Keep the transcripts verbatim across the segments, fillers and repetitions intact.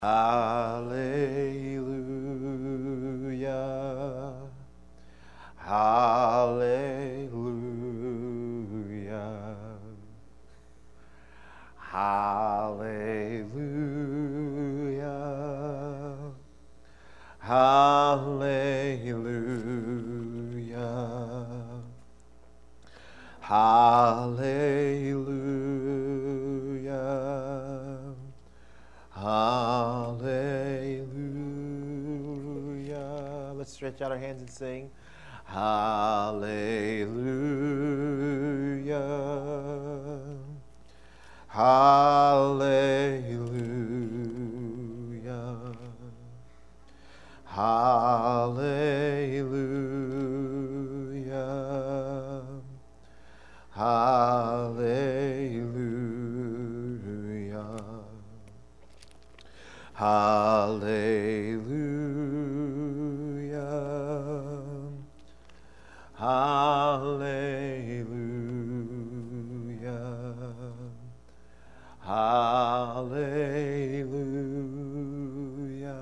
Hallelujah. Hallelujah. Hallelujah. Hallelujah. Hallelujah. Hallelujah. Let's stretch out our hands and sing. Hallelujah. Hallelujah. Hallelujah. Hallelujah. Hallelujah. Hallelujah. Hallelujah.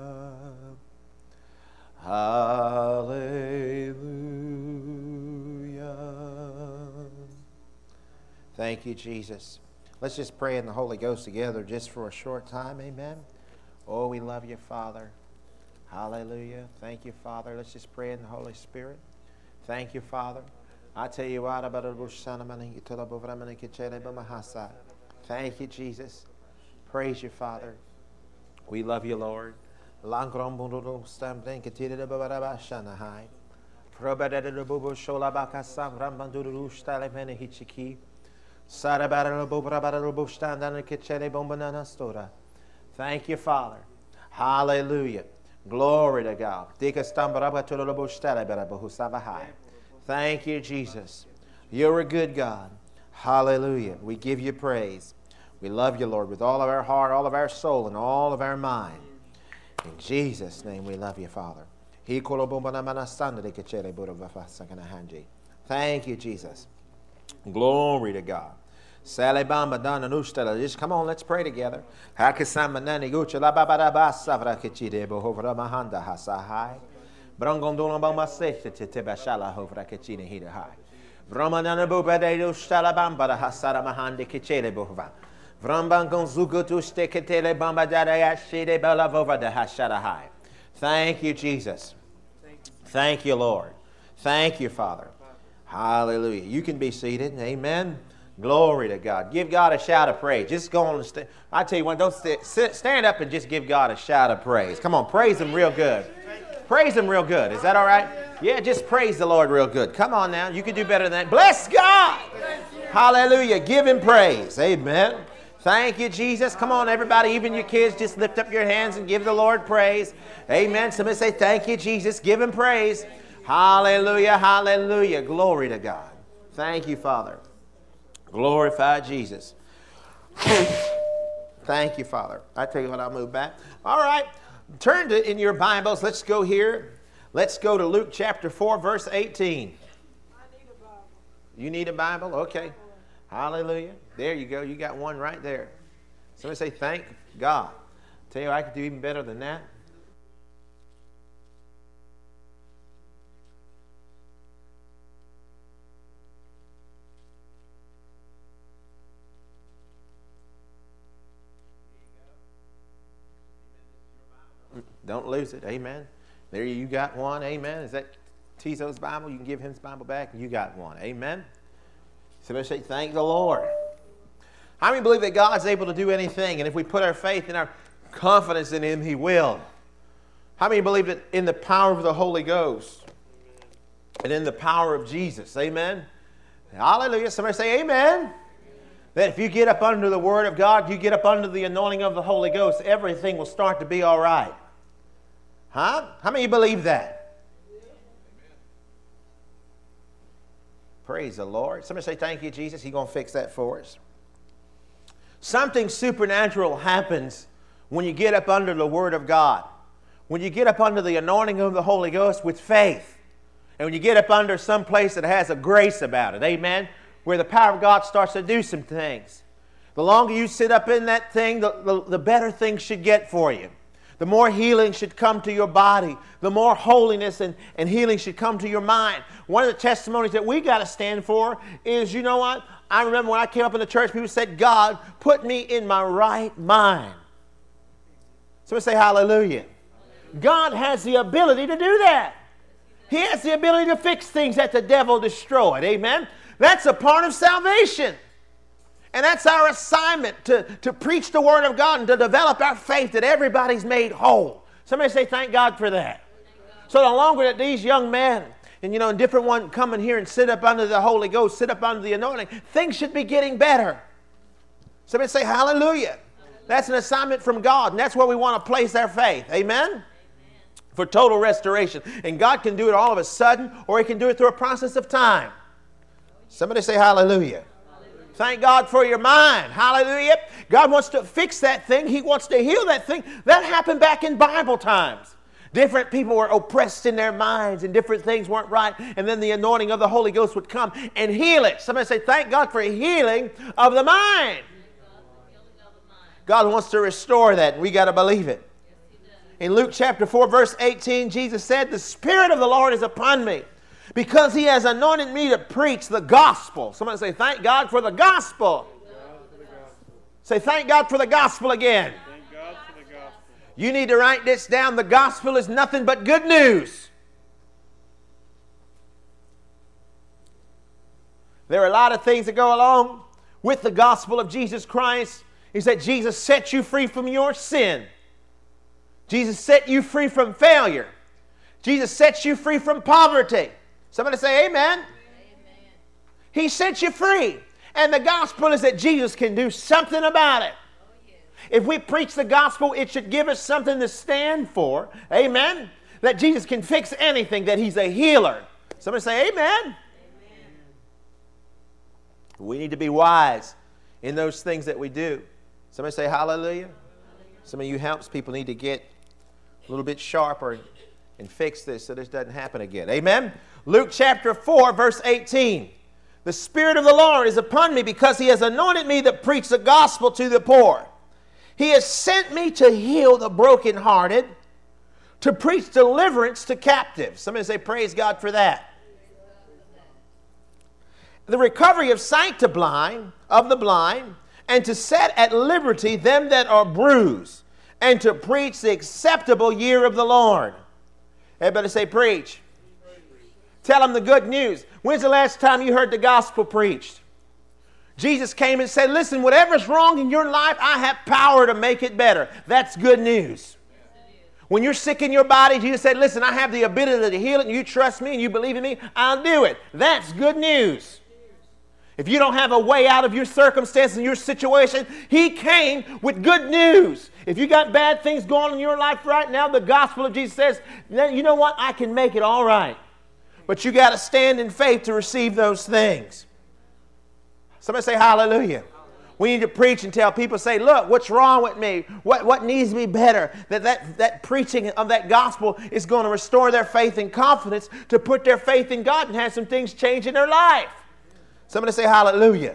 Hallelujah. Thank you, Jesus. Let's just pray in the Holy Ghost together just for a short time. Amen. Oh, we love you, Father. Hallelujah. Thank you, Father. Let's just pray in the Holy Spirit. Thank you, Father. I tell you what about Thank you, Jesus. Praise you, Father. We love you, Lord. Thank you, Father. Hallelujah. Glory to God. Thank you, Jesus. You're a good God. Hallelujah. We give you praise. We love you, Lord, with all of our heart, all of our soul, and all of our mind. In Jesus' name we love you, Father. Thank you, Jesus. Glory to God. Just come on, let's pray together. Thank you, Jesus. Thank you, Lord. Thank you, Father. Hallelujah. You can be seated. Amen. Glory to God. Give God a shout of praise. Just go on and stand. I tell you what, don't st- sit, stand up and just give God a shout of praise. Come on, praise Him real good. Praise Him real good. Is that all right? Yeah, just praise the Lord real good. Come on now. You can do better than that. Bless God. Hallelujah. Give Him praise. Amen. Thank you, Jesus. Come on, everybody, even your kids, just lift up your hands and give the Lord praise. Amen. Somebody say, thank you, Jesus. Give Him praise. Hallelujah. Hallelujah. Glory to God. Thank you, Father. Glorify Jesus. Thank you, Father. I tell you what, I'll move back. All right. Turn to in your Bibles. Let's go here. Let's go to Luke chapter four, verse eighteen. I need a Bible. You need a Bible? Okay. Hallelujah. There you go. You got one right there. Somebody say, thank God. Tell you, I could do even better than that. Don't lose it. Amen. There you got one. Amen. Is that Tizo's Bible? You can give him his Bible back. You got one. Amen. Somebody say, thank the Lord. How many believe that God's able to do anything? And if we put our faith and our confidence in Him, He will. How many believe that in the power of the Holy Ghost and in the power of Jesus? Amen. Hallelujah. Somebody say, amen. That if you get up under the Word of God, you get up under the anointing of the Holy Ghost, everything will start to be all right. Huh? How many believe that? Praise the Lord. Somebody say, thank you, Jesus. He's going to fix that for us. Something supernatural happens when you get up under the Word of God. When you get up under the anointing of the Holy Ghost with faith. And when you get up under some place that has a grace about it. Amen? Where the power of God starts to do some things. The longer you sit up in that thing, the, the, the better things should get for you. The more healing should come to your body. The more holiness and, and healing should come to your mind. One of the testimonies that we got to stand for is, you know what? I remember when I came up in the church, people said, God, put me in my right mind. Somebody say hallelujah. God has the ability to do that. He has the ability to fix things that the devil destroyed. Amen? That's a part of salvation. And that's our assignment, to, to preach the Word of God and to develop our faith that everybody's made whole. Somebody say, thank God for that. So the longer that these young men, and you know, different ones come in here and sit up under the Holy Ghost, sit up under the anointing, things should be getting better. Somebody say, hallelujah. That's an assignment from God, and that's where we want to place our faith. Amen? Amen? For total restoration. And God can do it all of a sudden, or He can do it through a process of time. Somebody say hallelujah. Thank God for your mind. Hallelujah. God wants to fix that thing. He wants to heal that thing. That happened back in Bible times. Different people were oppressed in their minds and different things weren't right. And then the anointing of the Holy Ghost would come and heal it. Somebody say, thank God for healing of the mind. God wants to restore that, and we got to believe it. In Luke chapter four, verse eighteen, Jesus said, the Spirit of the Lord is upon me, because He has anointed me to preach the gospel. Somebody say, thank God for the gospel. For the gospel. Say, thank God for the gospel again. Thank God for the gospel. You need to write this down. The gospel is nothing but good news. There are a lot of things that go along with the gospel of Jesus Christ. He said, Jesus set you free from your sin. Jesus set you free from failure. Jesus sets you free from poverty. Somebody say amen. Amen. He set you free. And the gospel is that Jesus can do something about it. Oh, yeah. If we preach the gospel, it should give us something to stand for. Amen. That Jesus can fix anything, that He's a healer. Somebody say amen. Amen. We need to be wise in those things that we do. Somebody say hallelujah. Hallelujah. Some of you helps people need to get a little bit sharper and fix this so this doesn't happen again. Amen. Luke chapter four, verse eighteen. The Spirit of the Lord is upon me, because He has anointed me to preach the gospel to the poor. He has sent me to heal the brokenhearted, to preach deliverance to captives. Somebody say praise God for that. The recovery of sight to blind, of the blind, and to set at liberty them that are bruised, and to preach the acceptable year of the Lord. Everybody say preach. Tell them the good news. When's the last time you heard the gospel preached? Jesus came and said, listen, whatever's wrong in your life, I have power to make it better. That's good news. When you're sick in your body, Jesus said, listen, I have the ability to heal it, and you trust me and you believe in me, I'll do it. That's good news. If you don't have a way out of your circumstance and your situation, He came with good news. If you got bad things going on in your life right now, the gospel of Jesus says, you know what? I can make it all right. But you got to stand in faith to receive those things. Somebody say hallelujah. We need to preach and tell people, say, look, what's wrong with me? What, what needs to be better? That, that, that preaching of that gospel is going to restore their faith and confidence to put their faith in God and have some things change in their life. Somebody say hallelujah. Hallelujah.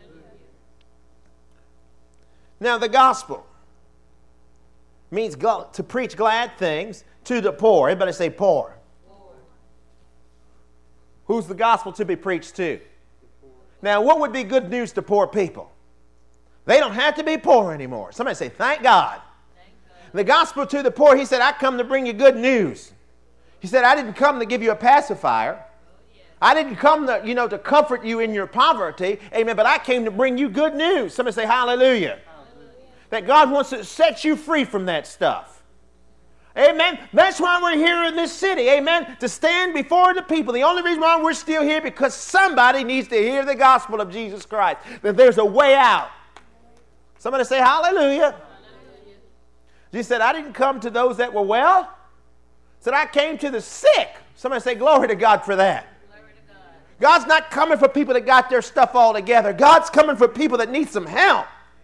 Now the gospel means to preach glad things to the poor. Everybody say poor. Poor. Who's the gospel to be preached to? Now what would be good news to poor people? They don't have to be poor anymore. Somebody say thank God. Thank God. The gospel to the poor, He said, I come to bring you good news. He said, I didn't come to give you a pacifier. I didn't come to, you know, to comfort you in your poverty, amen, but I came to bring you good news. Somebody say hallelujah. Hallelujah. That God wants to set you free from that stuff. Amen. That's why we're here in this city, amen, to stand before the people. The only reason why we're still here, because somebody needs to hear the gospel of Jesus Christ, that there's a way out. Somebody say hallelujah. Hallelujah. Jesus said, I didn't come to those that were well. He said, I came to the sick. Somebody say glory to God for that. God's not coming for people that got their stuff all together. God's coming for people that need some help.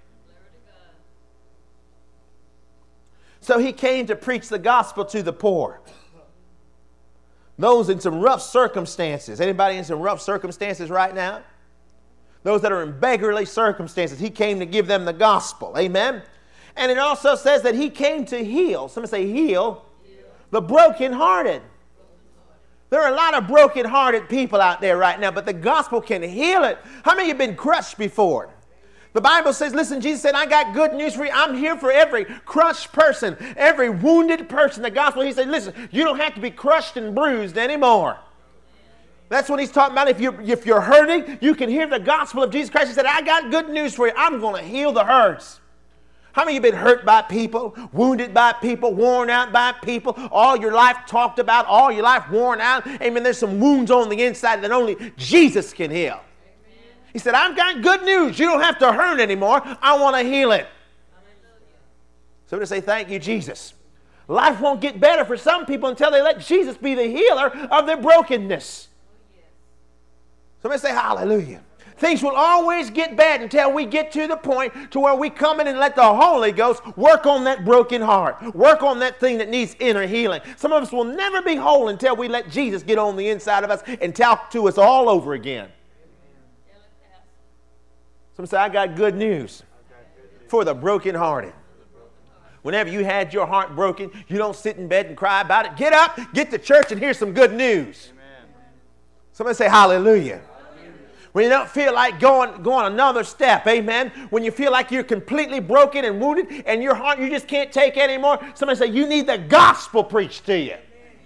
So He came to preach the gospel to the poor. Those in some rough circumstances. Anybody in some rough circumstances right now? Those that are in beggarly circumstances. He came to give them the gospel. Amen? And it also says that he came to heal. Somebody say heal, heal. The brokenhearted. There are a lot of broken-hearted people out there right now, but the gospel can heal it. How many of you have been crushed before? The Bible says, listen, Jesus said, I got good news for you. I'm here for every crushed person, every wounded person. The gospel, he said, listen, you don't have to be crushed and bruised anymore. That's what he's talking about. If you're, if you're hurting, you can hear the gospel of Jesus Christ. He said, I got good news for you. I'm going to heal the hurts. How many of you have been hurt by people, wounded by people, worn out by people, all your life talked about, all your life worn out? Amen. There's some wounds on the inside that only Jesus can heal. Amen. He said, I've got good news. You don't have to hurt anymore. I want to heal it. So to say, thank you, Jesus. Life won't get better for some people until they let Jesus be the healer of their brokenness. Somebody say hallelujah. Things will always get bad until we get to the point to where we come in and let the Holy Ghost work on that broken heart. Work on that thing that needs inner healing. Some of us will never be whole until we let Jesus get on the inside of us and talk to us all over again. Some say, I got good news for the brokenhearted. Whenever you had your heart broken, you don't sit in bed and cry about it. Get up, get to church, and hear some good news. Somebody say hallelujah. When you don't feel like going, going another step, amen. When you feel like you're completely broken and wounded and your heart, you just can't take it anymore. Somebody say, you need the gospel preached to you.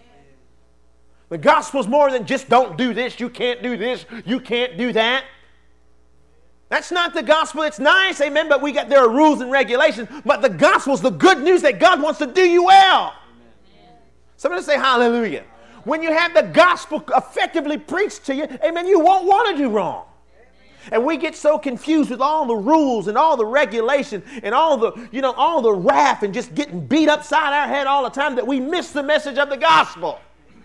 The gospel's more than just don't do this, you can't do this, you can't do that. That's not the gospel. It's nice, amen, but we got there are rules and regulations. But the gospel's the good news that God wants to do you well. Amen. Somebody say hallelujah. When you have the gospel effectively preached to you, amen, you won't want to do wrong. And we get so confused with all the rules and all the regulation and all the, you know, all the wrath and just getting beat upside our head all the time that we miss the message of the gospel.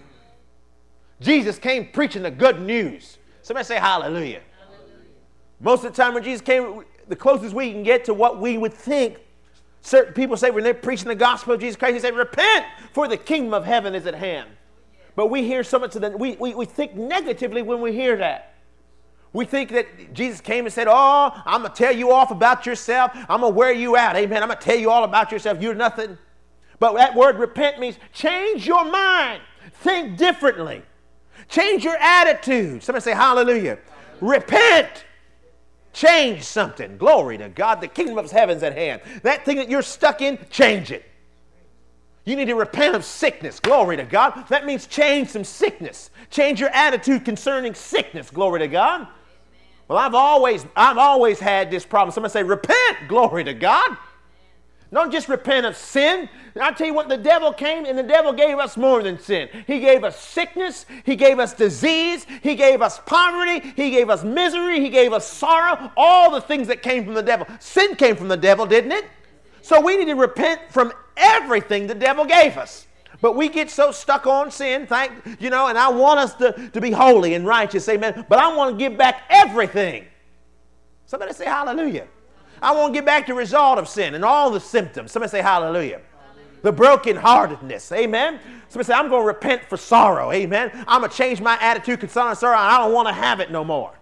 Jesus came preaching the good news. Somebody say hallelujah. Hallelujah. Most of the time when Jesus came, the closest we can get to what we would think, certain people say when they're preaching the gospel of Jesus Christ, they say, repent, for the kingdom of heaven is at hand. But we hear so much of that. We, we, we think negatively when we hear that. We think that Jesus came and said, oh, I'm going to tell you off about yourself. I'm going to wear you out. Amen. I'm going to tell you all about yourself. You're nothing. But that word repent means change your mind. Think differently. Change your attitude. Somebody say hallelujah. Repent. Change something. Glory to God. The kingdom of heaven's at hand. That thing that you're stuck in, change it. You need to repent of sickness. Glory to God. That means change some sickness. Change your attitude concerning sickness. Glory to God. Well, I've always, I've always had this problem. Somebody say, repent. Glory to God. Don't just repent of sin. I tell you what, the devil came and the devil gave us more than sin. He gave us sickness. He gave us disease. He gave us poverty. He gave us misery. He gave us sorrow. All the things that came from the devil. Sin came from the devil, didn't it? So we need to repent from everything the devil gave us. But we get so stuck on sin, thank you know, and I want us to, to be holy and righteous, amen. But I want to give back everything. Somebody say hallelujah. I want to get back the result of sin and all the symptoms. Somebody say hallelujah. Hallelujah. The brokenheartedness, amen. Somebody say, I'm going to repent for sorrow, amen. I'm going to change my attitude concerning sorrow. I don't want to have it no more.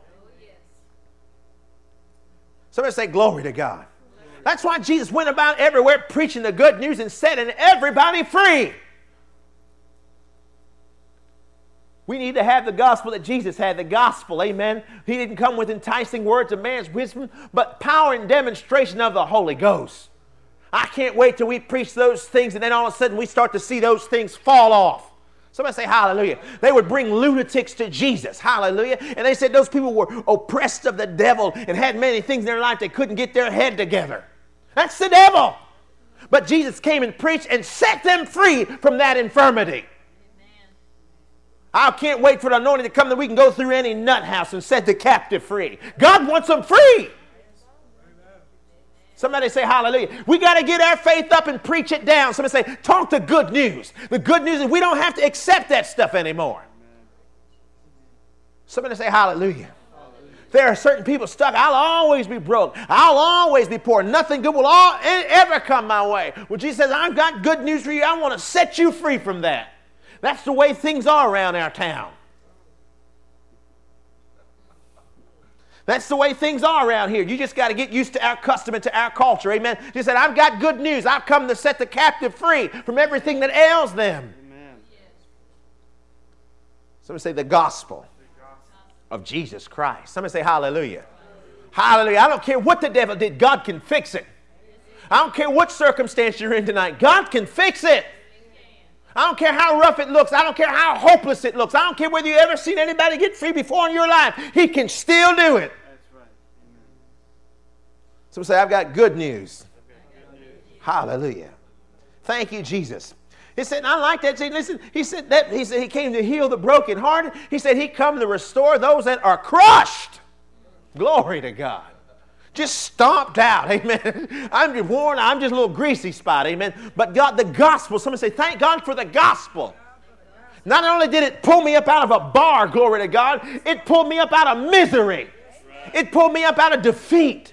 Somebody say glory to God. That's why Jesus went about everywhere preaching the good news and setting everybody free. We need to have the gospel that Jesus had, the gospel, amen. He didn't come with enticing words of man's wisdom, but power and demonstration of the Holy Ghost. I can't wait till we preach those things and then all of a sudden we start to see those things fall off. Somebody say hallelujah. They would bring lunatics to Jesus. Hallelujah. And they said those people were oppressed of the devil and had many things in their life they couldn't get their head together. That's the devil. But Jesus came and preached and set them free from that infirmity. Amen. I can't wait for the anointing to come that we can go through any nut house and set the captive free. God wants them free. Somebody say hallelujah. We got to get our faith up and preach it down. Somebody say, talk the good news. The good news is we don't have to accept that stuff anymore. Somebody say hallelujah. There are certain people stuck. I'll always be broke. I'll always be poor. Nothing good will all, ever come my way. Well, Jesus says, I've got good news for you. I want to set you free from that. That's the way things are around our town. That's the way things are around here. You just got to get used to our custom and to our culture. Amen. Just said, I've got good news. I've come to set the captive free from everything that ails them. Amen. Somebody say the gospel of Jesus Christ. Somebody say hallelujah. Hallelujah. I don't care what the devil did. God can fix it. I don't care what circumstance you're in tonight. God can fix it. I don't care how rough it looks. I don't care how hopeless it looks. I don't care whether you've ever seen anybody get free before in your life. He can still do it. That's right. Someone say, I've got good news. Good news. Hallelujah. Thank you, Jesus. He said, I like that. See, listen, he said that he said he came to heal the brokenhearted. He said he come to restore those that are crushed. Glory to God. Just stomped out, amen. I'm just worn, I'm just a little greasy spot, amen. But God, the gospel, somebody say, thank God for the gospel. Not only did it pull me up out of a bar, glory to God, it pulled me up out of misery. It pulled me up out of defeat.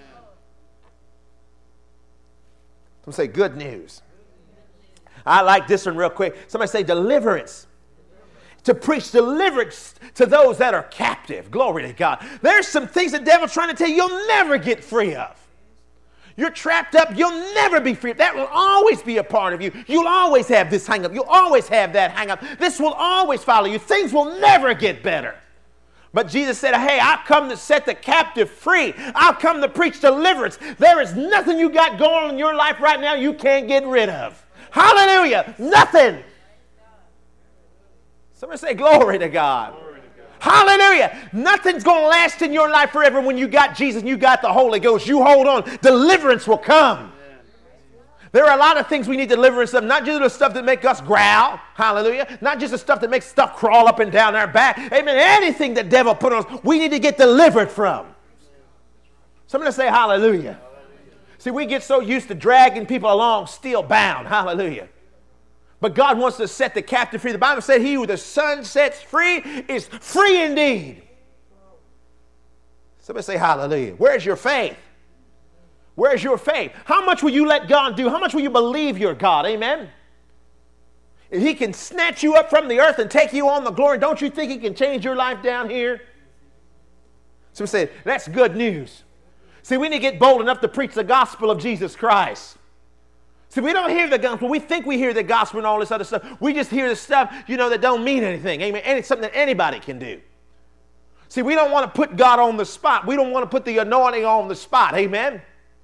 Somebody say, good news. I like this one real quick. Somebody say, deliverance. To preach deliverance to those that are captive. Glory to God. There's some things the devil's trying to tell you you'll never get free of. You're trapped up. You'll never be free. That will always be a part of you. You'll always have this hang up. You'll always have that hang up. This will always follow you. Things will never get better. But Jesus said, hey, I've come to set the captive free. I've come to preach deliverance. There is nothing you got going on in your life right now you can't get rid of. Hallelujah. Nothing. Somebody say glory to God. Glory to God. Hallelujah. Nothing's going to last in your life forever when you got Jesus and you got the Holy Ghost. You hold on. Deliverance will come. Amen. There are a lot of things we need deliverance of. Not just the stuff that make us growl. Hallelujah. Not just the stuff that makes stuff crawl up and down our back. Amen. Anything the devil put on us, we need to get delivered from. Somebody say hallelujah. Hallelujah. See, we get so used to dragging people along still bound. Hallelujah. But God wants to set the captive free. The Bible said, he who the Son sets free is free indeed. Somebody say hallelujah. Where's your faith? Where's your faith? How much will you let God do? How much will you believe your God? Amen? If he can snatch you up from the earth and take you on the glory, don't you think he can change your life down here? Somebody say, that's good news. See, we need to get bold enough to preach the gospel of Jesus Christ. See, we don't hear the gospel. We think we hear the gospel and all this other stuff. We just hear the stuff, you know, that don't mean anything. Amen. And it's something that anybody can do. See, we don't want to put God on the spot. We don't want to put the anointing on the spot. Amen.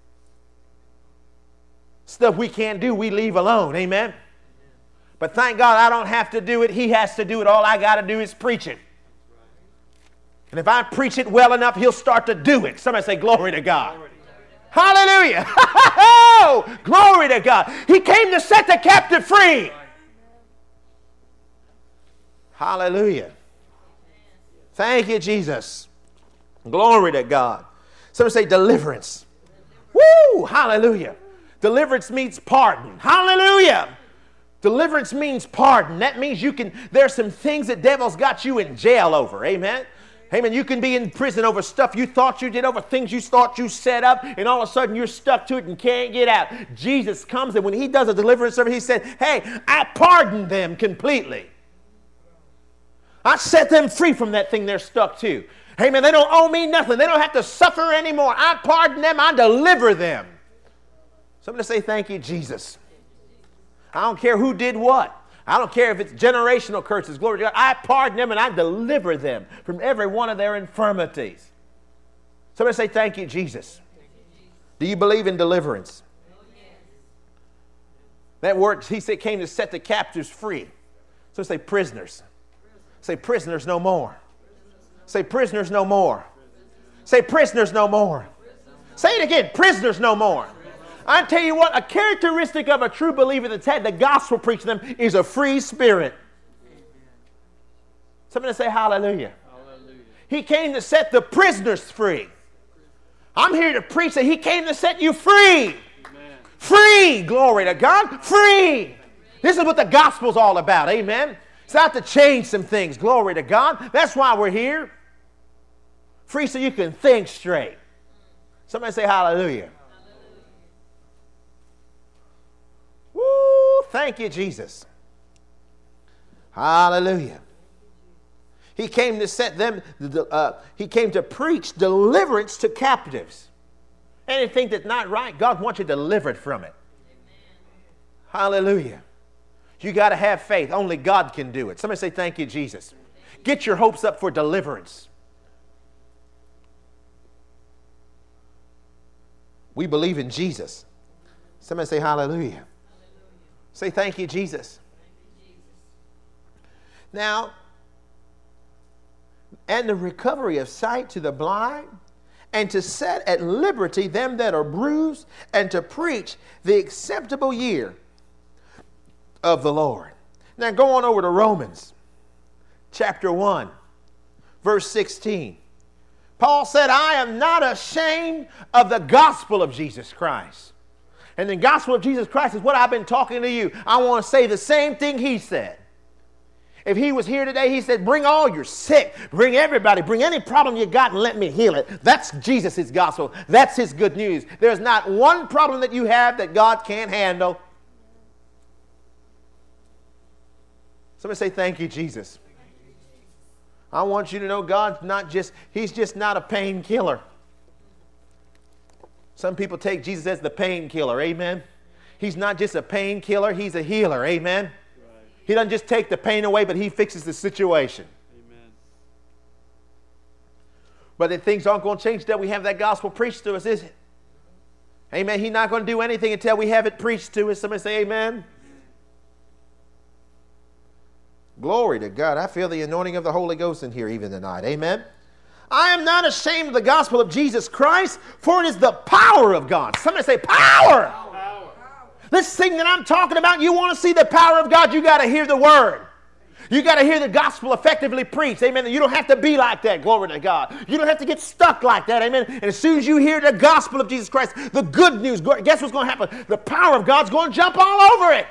Stuff we can't do, we leave alone. Amen. But thank God I don't have to do it. He has to do it. All I got to do is preach it. And if I preach it well enough, he'll start to do it. Somebody say, glory to God. Glory to God. Hallelujah. Glory to God. He came to set the captive free. Hallelujah. Thank you, Jesus. Glory to God. Somebody say deliverance. Woo! Hallelujah. Deliverance means pardon. Hallelujah. Deliverance means pardon. That means you can, there's some things that devil's got you in jail over. Amen. Amen. You can be in prison over stuff you thought you did, over things you thought you set up, and all of a sudden you're stuck to it and can't get out. Jesus comes, and when he does a deliverance service, he said, hey, I pardon them completely. I set them free from that thing they're stuck to. Amen. They don't owe me nothing. They don't have to suffer anymore. I pardon them. I deliver them. Somebody say, thank you, Jesus. I don't care who did what. I don't care if it's generational curses. Glory to God. I pardon them and I deliver them from every one of their infirmities. Somebody say, thank you, Jesus. Do you believe in deliverance? That word, he said, came to set the captives free. So say prisoners. Say prisoners no more. Say prisoners no more. Say prisoners no more. Say it again, prisoners no more. I tell you what, a characteristic of a true believer that's had the gospel preached to them is a free spirit. Somebody say hallelujah. Hallelujah. He came to set the prisoners free. I'm here to preach that he came to set you free. Amen. Free, glory to God, free. This is what the gospel's all about, amen. It's out to change some things, glory to God. That's why we're here. Free so you can think straight. Somebody say hallelujah. Woo, thank you, Jesus. Hallelujah. He came to set them, uh, he came to preach deliverance to captives. Anything that's not right, God wants you delivered from it. Amen. Hallelujah. You got to have faith. Only God can do it. Somebody say, thank you, Jesus. Get your hopes up for deliverance. We believe in Jesus. Somebody say, hallelujah. Hallelujah. Say, thank you, Jesus. Thank you, Jesus. Now, and the recovery of sight to the blind, and to set at liberty them that are bruised, and to preach the acceptable year of the Lord. Now go on over to Romans chapter one, verse sixteen. Paul said, I am not ashamed of the gospel of Jesus Christ. And the gospel of Jesus Christ is what I've been talking to you. I want to say the same thing he said. If he was here today, he said, bring all your sick, bring everybody, bring any problem you got and let me heal it. That's Jesus' gospel. That's his good news. There's not one problem that you have that God can't handle. Somebody say, thank you, Jesus. I want you to know God's not just, he's just not a painkiller. Some people take Jesus as the painkiller, amen? He's not just a painkiller, he's a healer, amen? He doesn't just take the pain away, but he fixes the situation. Amen. But then things aren't going to change until we have that gospel preached to us, is it? Amen. He's not going to do anything until we have it preached to us. Somebody say amen. Amen. Glory to God. I feel the anointing of the Holy Ghost in here even tonight. Amen. I am not ashamed of the gospel of Jesus Christ, for it is the power of God. Somebody say power. Power. This thing that I'm talking about, you want to see the power of God, you got to hear the word. You got to hear the gospel effectively preached. Amen. You don't have to be like that. Glory to God. You don't have to get stuck like that. Amen. And as soon as you hear the gospel of Jesus Christ, the good news, guess what's going to happen? The power of God's going to jump all over it.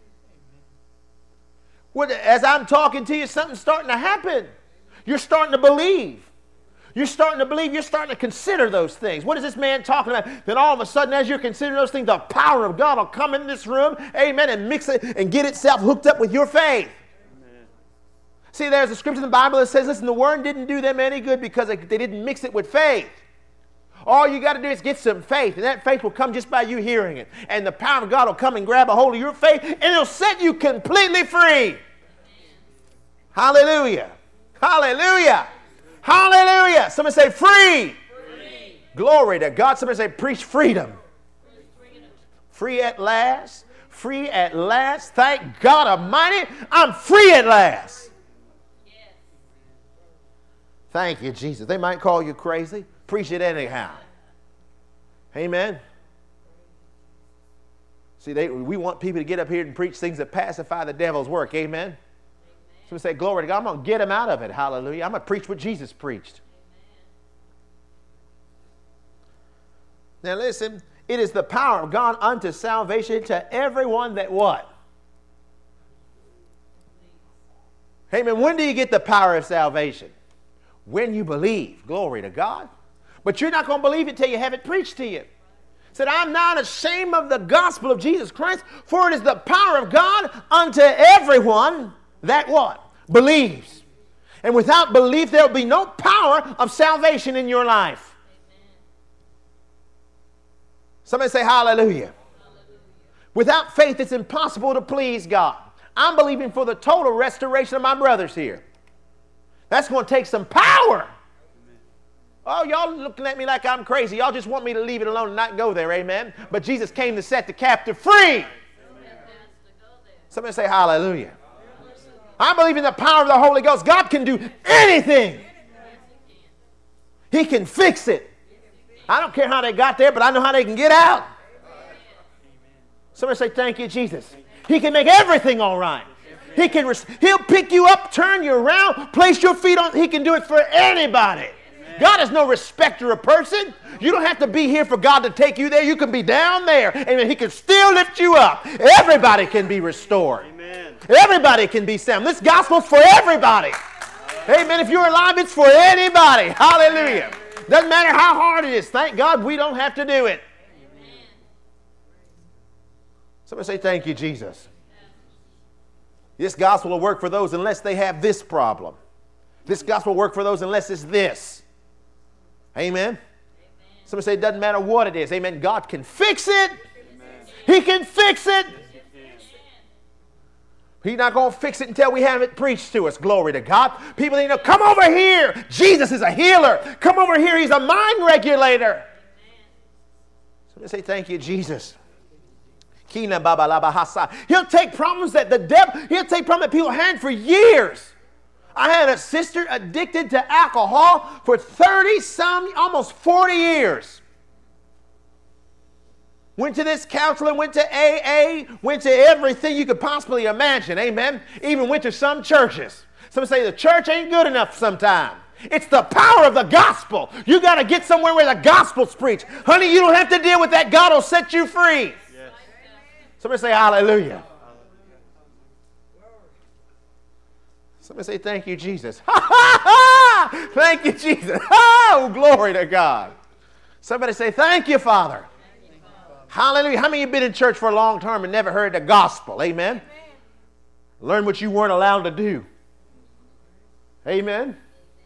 What, as I'm talking to you, something's starting to happen. You're starting to believe. You're starting to believe. You're starting to consider those things. What is this man talking about? Then all of a sudden, as you're considering those things, the power of God will come in this room, amen, and mix it and get itself hooked up with your faith. Amen. See, there's a scripture in the Bible that says, listen, the word didn't do them any good because they, they didn't mix it with faith. All you got to do is get some faith, and that faith will come just by you hearing it. And the power of God will come and grab a hold of your faith, and it'll set you completely free. Amen. Hallelujah. Hallelujah. Hallelujah. Somebody say free. Free. Glory to God. Somebody say preach freedom. Freedom. Free at last. Free at last. Thank God Almighty. I'm free at last. Yes. Thank you, Jesus. They might call you crazy. Preach it anyhow. Amen. See, they, we want people to get up here and preach things that pacify the devil's work. Amen. So we say, glory to God, I'm going to get him out of it. Hallelujah. I'm going to preach what Jesus preached. Amen. Now listen, it is the power of God unto salvation to everyone that what? Amen. When do you get the power of salvation? When you believe. Glory to God. But you're not going to believe it till you have it preached to you. Said, I'm not ashamed of the gospel of Jesus Christ, for it is the power of God unto everyone that what? Believes. And without belief, there will be no power of salvation in your life. Amen. Somebody say hallelujah. Hallelujah. Without faith, it's impossible to please God. I'm believing for the total restoration of my brothers here. That's going to take some power. Amen. Oh, y'all looking at me like I'm crazy. Y'all just want me to leave it alone and not go there. Amen. But Jesus came to set the captive free. Amen. Somebody say hallelujah. I believe in the power of the Holy Ghost. God can do anything. He can fix it. I don't care how they got there, but I know how they can get out. Somebody say, thank you, Jesus. He can make everything all right. He can, he'll pick you up, turn you around, place your feet on. He can do it for anybody. God is no respecter of person. You don't have to be here for God to take you there. You can be down there, and He can still lift you up. Everybody can be restored. Amen. Everybody can be saved. This gospel's for everybody. Amen. Amen. If you're alive, it's for anybody. Hallelujah. Doesn't matter how hard it is. Thank God we don't have to do it. Amen. Somebody say, thank you, Jesus. This gospel will work for those unless they have this problem. This gospel work for those unless it's this. Amen. Amen. Somebody say it doesn't matter what it is. Amen. God can fix it. Amen. He can fix it. He's not going to fix it until we have it preached to us. Glory to God. People need to know, come over here. Jesus is a healer. Come over here. He's a mind regulator. So say, thank you, Jesus. He'll take problems that the devil, he'll take problems that people had for years. I had a sister addicted to alcohol for thirty some, almost forty years. Went to this counselor, went to A A, went to everything you could possibly imagine. Amen. Even went to some churches. Some say the church ain't good enough sometimes. It's the power of the gospel. You got to get somewhere where the gospel's preached. Honey, you don't have to deal with that. God will set you free. Yes. Somebody say hallelujah. Somebody say thank you, Jesus. Thank you, Jesus. Oh, glory to God. Somebody say thank you, Father. Hallelujah. How many of you been in church for a long time and never heard the gospel? Amen. Amen. Learn what you weren't allowed to do. Amen.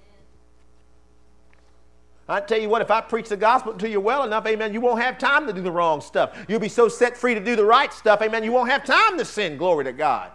I tell you what, if I preach the gospel to you well enough, amen, you won't have time to do the wrong stuff. You'll be so set free to do the right stuff, amen, you won't have time to sin. Glory to God.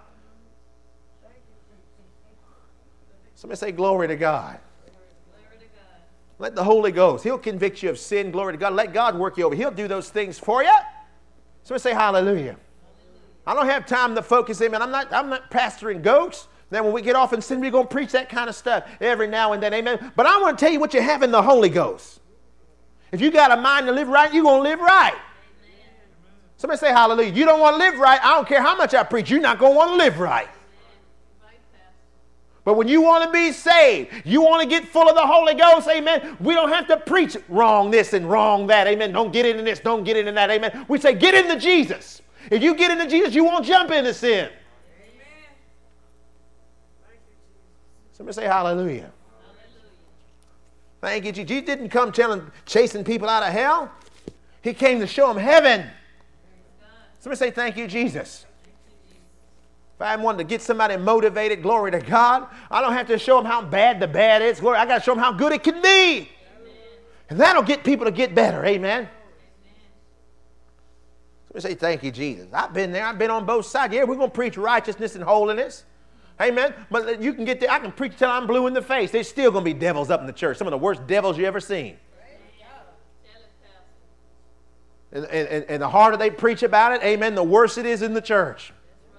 Somebody say glory to God. Let the Holy Ghost, He'll convict you of sin, glory to God. Let God work you over. He'll do those things for you. Somebody say hallelujah. I don't have time to focus, amen. I'm not, I'm not pastoring goats. Then when we get off in sin, we're going to preach that kind of stuff every now and then, amen. But I want to tell you what you have in the Holy Ghost. If you got a mind to live right, you're going to live right. Amen. Somebody say hallelujah. You don't want to live right, I don't care how much I preach, you're not going to want to live right. But when you want to be saved, you want to get full of the Holy Ghost, amen, we don't have to preach wrong this and wrong that, amen. Don't get into this, don't get into that, amen. We say get into Jesus. If you get into Jesus, you won't jump into sin. Amen. Somebody say hallelujah. Hallelujah. Thank you, Jesus. Jesus didn't come telling, chasing people out of hell. He came to show them heaven. Somebody say thank you, Jesus. If I wanted to get somebody motivated, glory to God, I don't have to show them how bad the bad is. Glory, I got to show them how good it can be. Amen. And that'll get people to get better. Amen. Amen. Somebody say, thank you, Jesus. I've been there. I've been on both sides. Yeah, we're going to preach righteousness and holiness. Amen. But you can get there. I can preach till I'm blue in the face. There's still going to be devils up in the church. Some of the worst devils you ever seen. And, and, and the harder they preach about it, amen, the worse it is in the church.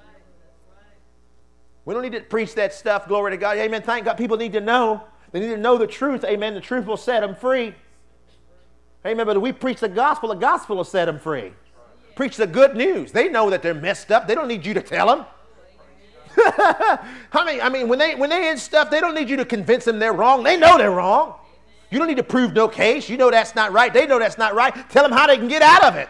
We don't need to preach that stuff, glory to God. Amen. Thank God. People need to know. They need to know the truth. Amen. The truth will set them free. Amen. But if we preach the gospel, the gospel will set them free. Preach the good news. They know that they're messed up. They don't need you to tell them. I mean, I mean, when they when they in stuff, they don't need you to convince them they're wrong. They know they're wrong. You don't need to prove no case. You know that's not right. They know that's not right. Tell them how they can get out of it.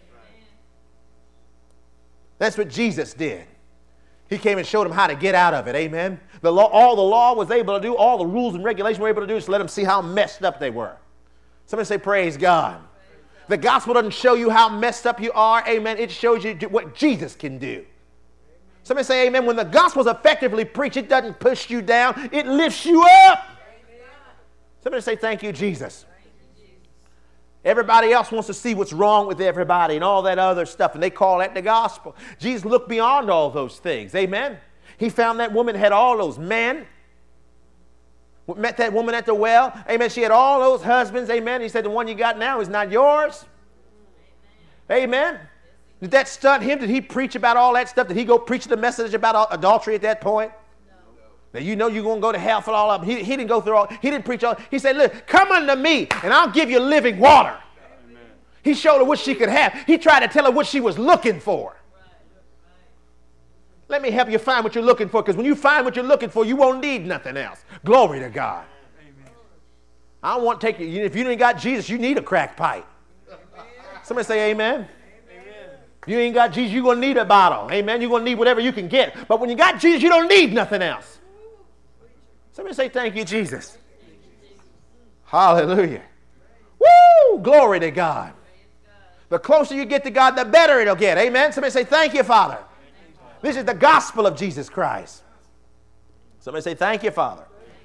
That's what Jesus did. He came and showed them how to get out of it. Amen. The law, all the law was able to do, all the rules and regulations were able to do is let them see how messed up they were. Somebody say, praise God. The gospel doesn't show you how messed up you are. Amen. It shows you what Jesus can do. Somebody say, amen. When the gospel is effectively preached, it doesn't push you down. It lifts you up. Somebody say, thank you, Jesus. Everybody else wants to see what's wrong with everybody and all that other stuff, and they call that the gospel. Jesus looked beyond all those things. Amen. He found that woman had all those men. Met that woman at the well. Amen. She had all those husbands. Amen. He said, the one you got now is not yours. Amen. Amen. Did that stunt him? Did he preach about all that stuff? Did he go preach the message about adultery at that point? Now, you know you're going to go to hell for all of them. He, he didn't go through all. He didn't preach all. He said, look, come unto me and I'll give you living water. Amen. He showed her what she could have. He tried to tell her what she was looking for. Right. Right. Let me help you find what you're looking for, because when you find what you're looking for, you won't need nothing else. Glory to God. Amen. I don't want to take you. If you ain't got Jesus, you need a crack pipe. Amen. Somebody say amen. Amen. You ain't got Jesus, you're going to need a bottle. Amen. You're going to need whatever you can get. But when you got Jesus, you don't need nothing else. Somebody say, thank you, Jesus. Hallelujah. Woo! Glory to God. The closer you get to God, the better it'll get. Amen. Somebody say, thank you, Father. This is the gospel of Jesus Christ. Somebody say, thank you, Father.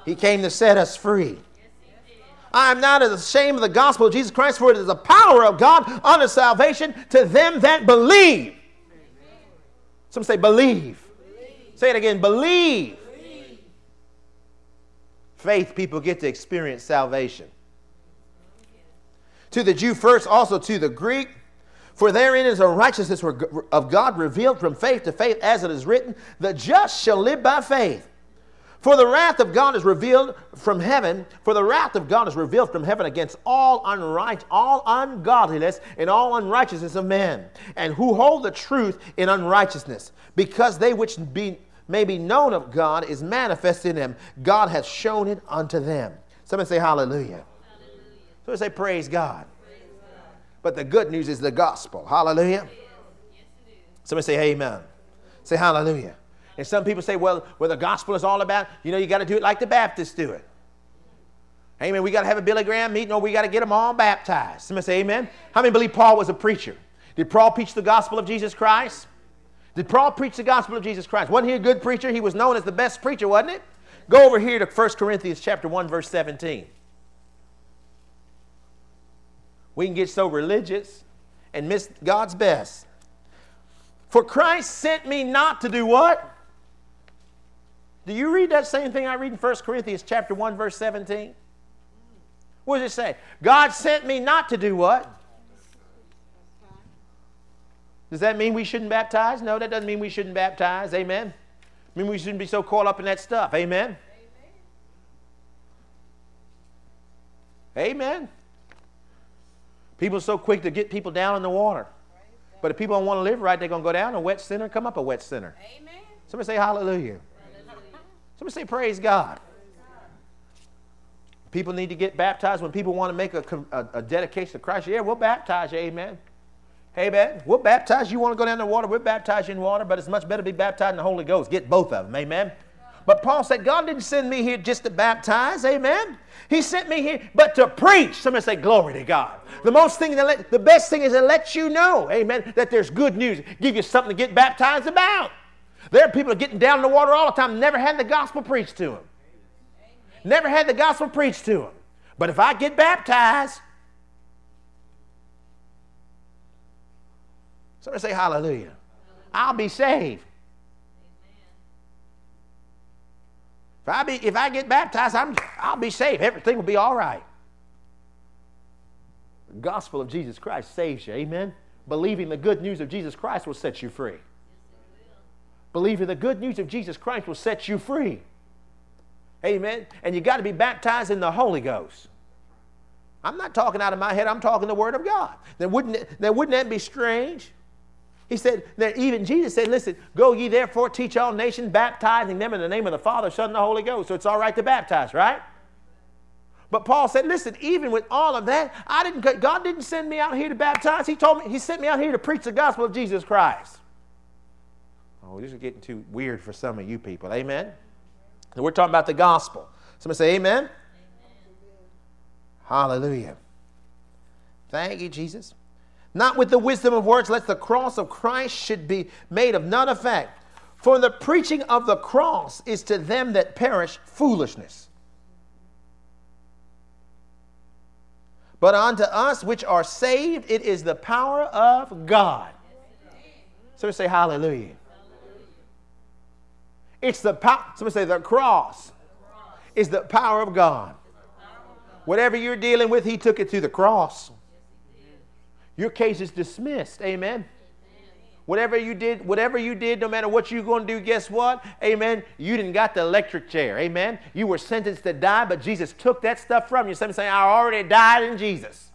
He came to set us free. I am not ashamed of the gospel of Jesus Christ, for it is the power of God unto salvation to them that believe. Some say believe. Believe. Say it again, believe. Believe. Faith people get to experience salvation. To the Jew first, also to the Greek. For therein is a righteousness of God revealed from faith to faith, as it is written, the just shall live by faith. For the wrath of God is revealed from heaven, for the wrath of God is revealed from heaven against all unright, all ungodliness and all unrighteousness of men, and who hold the truth in unrighteousness, because they which be, may be known of God is manifest in them. God hath shown it unto them. Somebody say hallelujah. Hallelujah. Somebody say praise God. Praise God. But the good news is the gospel. Hallelujah. Yes, it is. Somebody say amen. Say hallelujah. And some people say, well, well, the gospel is all about, you know, you got to do it like the Baptists do it. Amen. We got to have a Billy Graham meeting, or we got to get them all baptized. Somebody say amen. How many believe Paul was a preacher? Did Paul preach the gospel of Jesus Christ? Did Paul preach the gospel of Jesus Christ? Wasn't he a good preacher? He was known as the best preacher, wasn't it? Go over here to First Corinthians chapter one, verse seventeen. We can get so religious and miss God's best. For Christ sent me not to do what? Do you read that same thing I read in First Corinthians chapter one, verse seventeen? What does it say? God sent me not to do what? Does that mean we shouldn't baptize? No, that doesn't mean we shouldn't baptize. Amen. I mean we shouldn't be so caught up in that stuff. Amen. Amen. Amen. People are so quick to get people down in the water. But if people don't want to live right, they're going to go down a wet sinner and come up a wet sinner. Amen. Somebody say hallelujah. Somebody say praise God. People need to get baptized when people want to make a, a, a dedication to Christ. Yeah, we'll baptize you. Amen. Amen. We'll baptize you. You want to go down in the water? We'll baptize you in water, but it's much better to be baptized in the Holy Ghost. Get both of them. Amen. But Paul said, God didn't send me here just to baptize. Amen. He sent me here, but to preach. Somebody say, glory to God. The most thing, that let, the best thing is to let you know, amen, that there's good news. Give you something to get baptized about. There are people getting down in the water all the time, never had the gospel preached to them. Never had the gospel preached to them. But if I get baptized, somebody say hallelujah. I'll be saved. If I, be, if I get baptized, I'm, I'll be saved. Everything will be all right. The gospel of Jesus Christ saves you. Amen. Believing the good news of Jesus Christ will set you free. Believing the good news of Jesus Christ will set you free. Amen. And you got to be baptized in the Holy Ghost. I'm not talking out of my head. I'm talking the Word of God. Then wouldn't, it, then wouldn't that be strange? He said that even Jesus said, listen, go ye therefore teach all nations, baptizing them in the name of the Father, Son, and the Holy Ghost. So it's all right to baptize, right? But Paul said, listen, even with all of that, I didn't, God didn't send me out here to baptize. He told me, He sent me out here to preach the gospel of Jesus Christ. Oh, this is getting too weird for some of you people. Amen? And we're talking about the gospel. Somebody say amen? Amen. Hallelujah. Thank you, Jesus. Not with the wisdom of words, lest the cross of Christ should be made of none effect. For the preaching of the cross is to them that perish foolishness. But unto us which are saved, it is the power of God. So we say hallelujah. It's the power. Somebody say the cross is the power of God. Whatever you're dealing with, He took it to the cross. Your case is dismissed. Amen. Whatever you did, whatever you did, no matter what you're going to do, guess what? Amen. You didn't got the electric chair. Amen. You were sentenced to die, but Jesus took that stuff from you. Somebody saying, I already died in Jesus.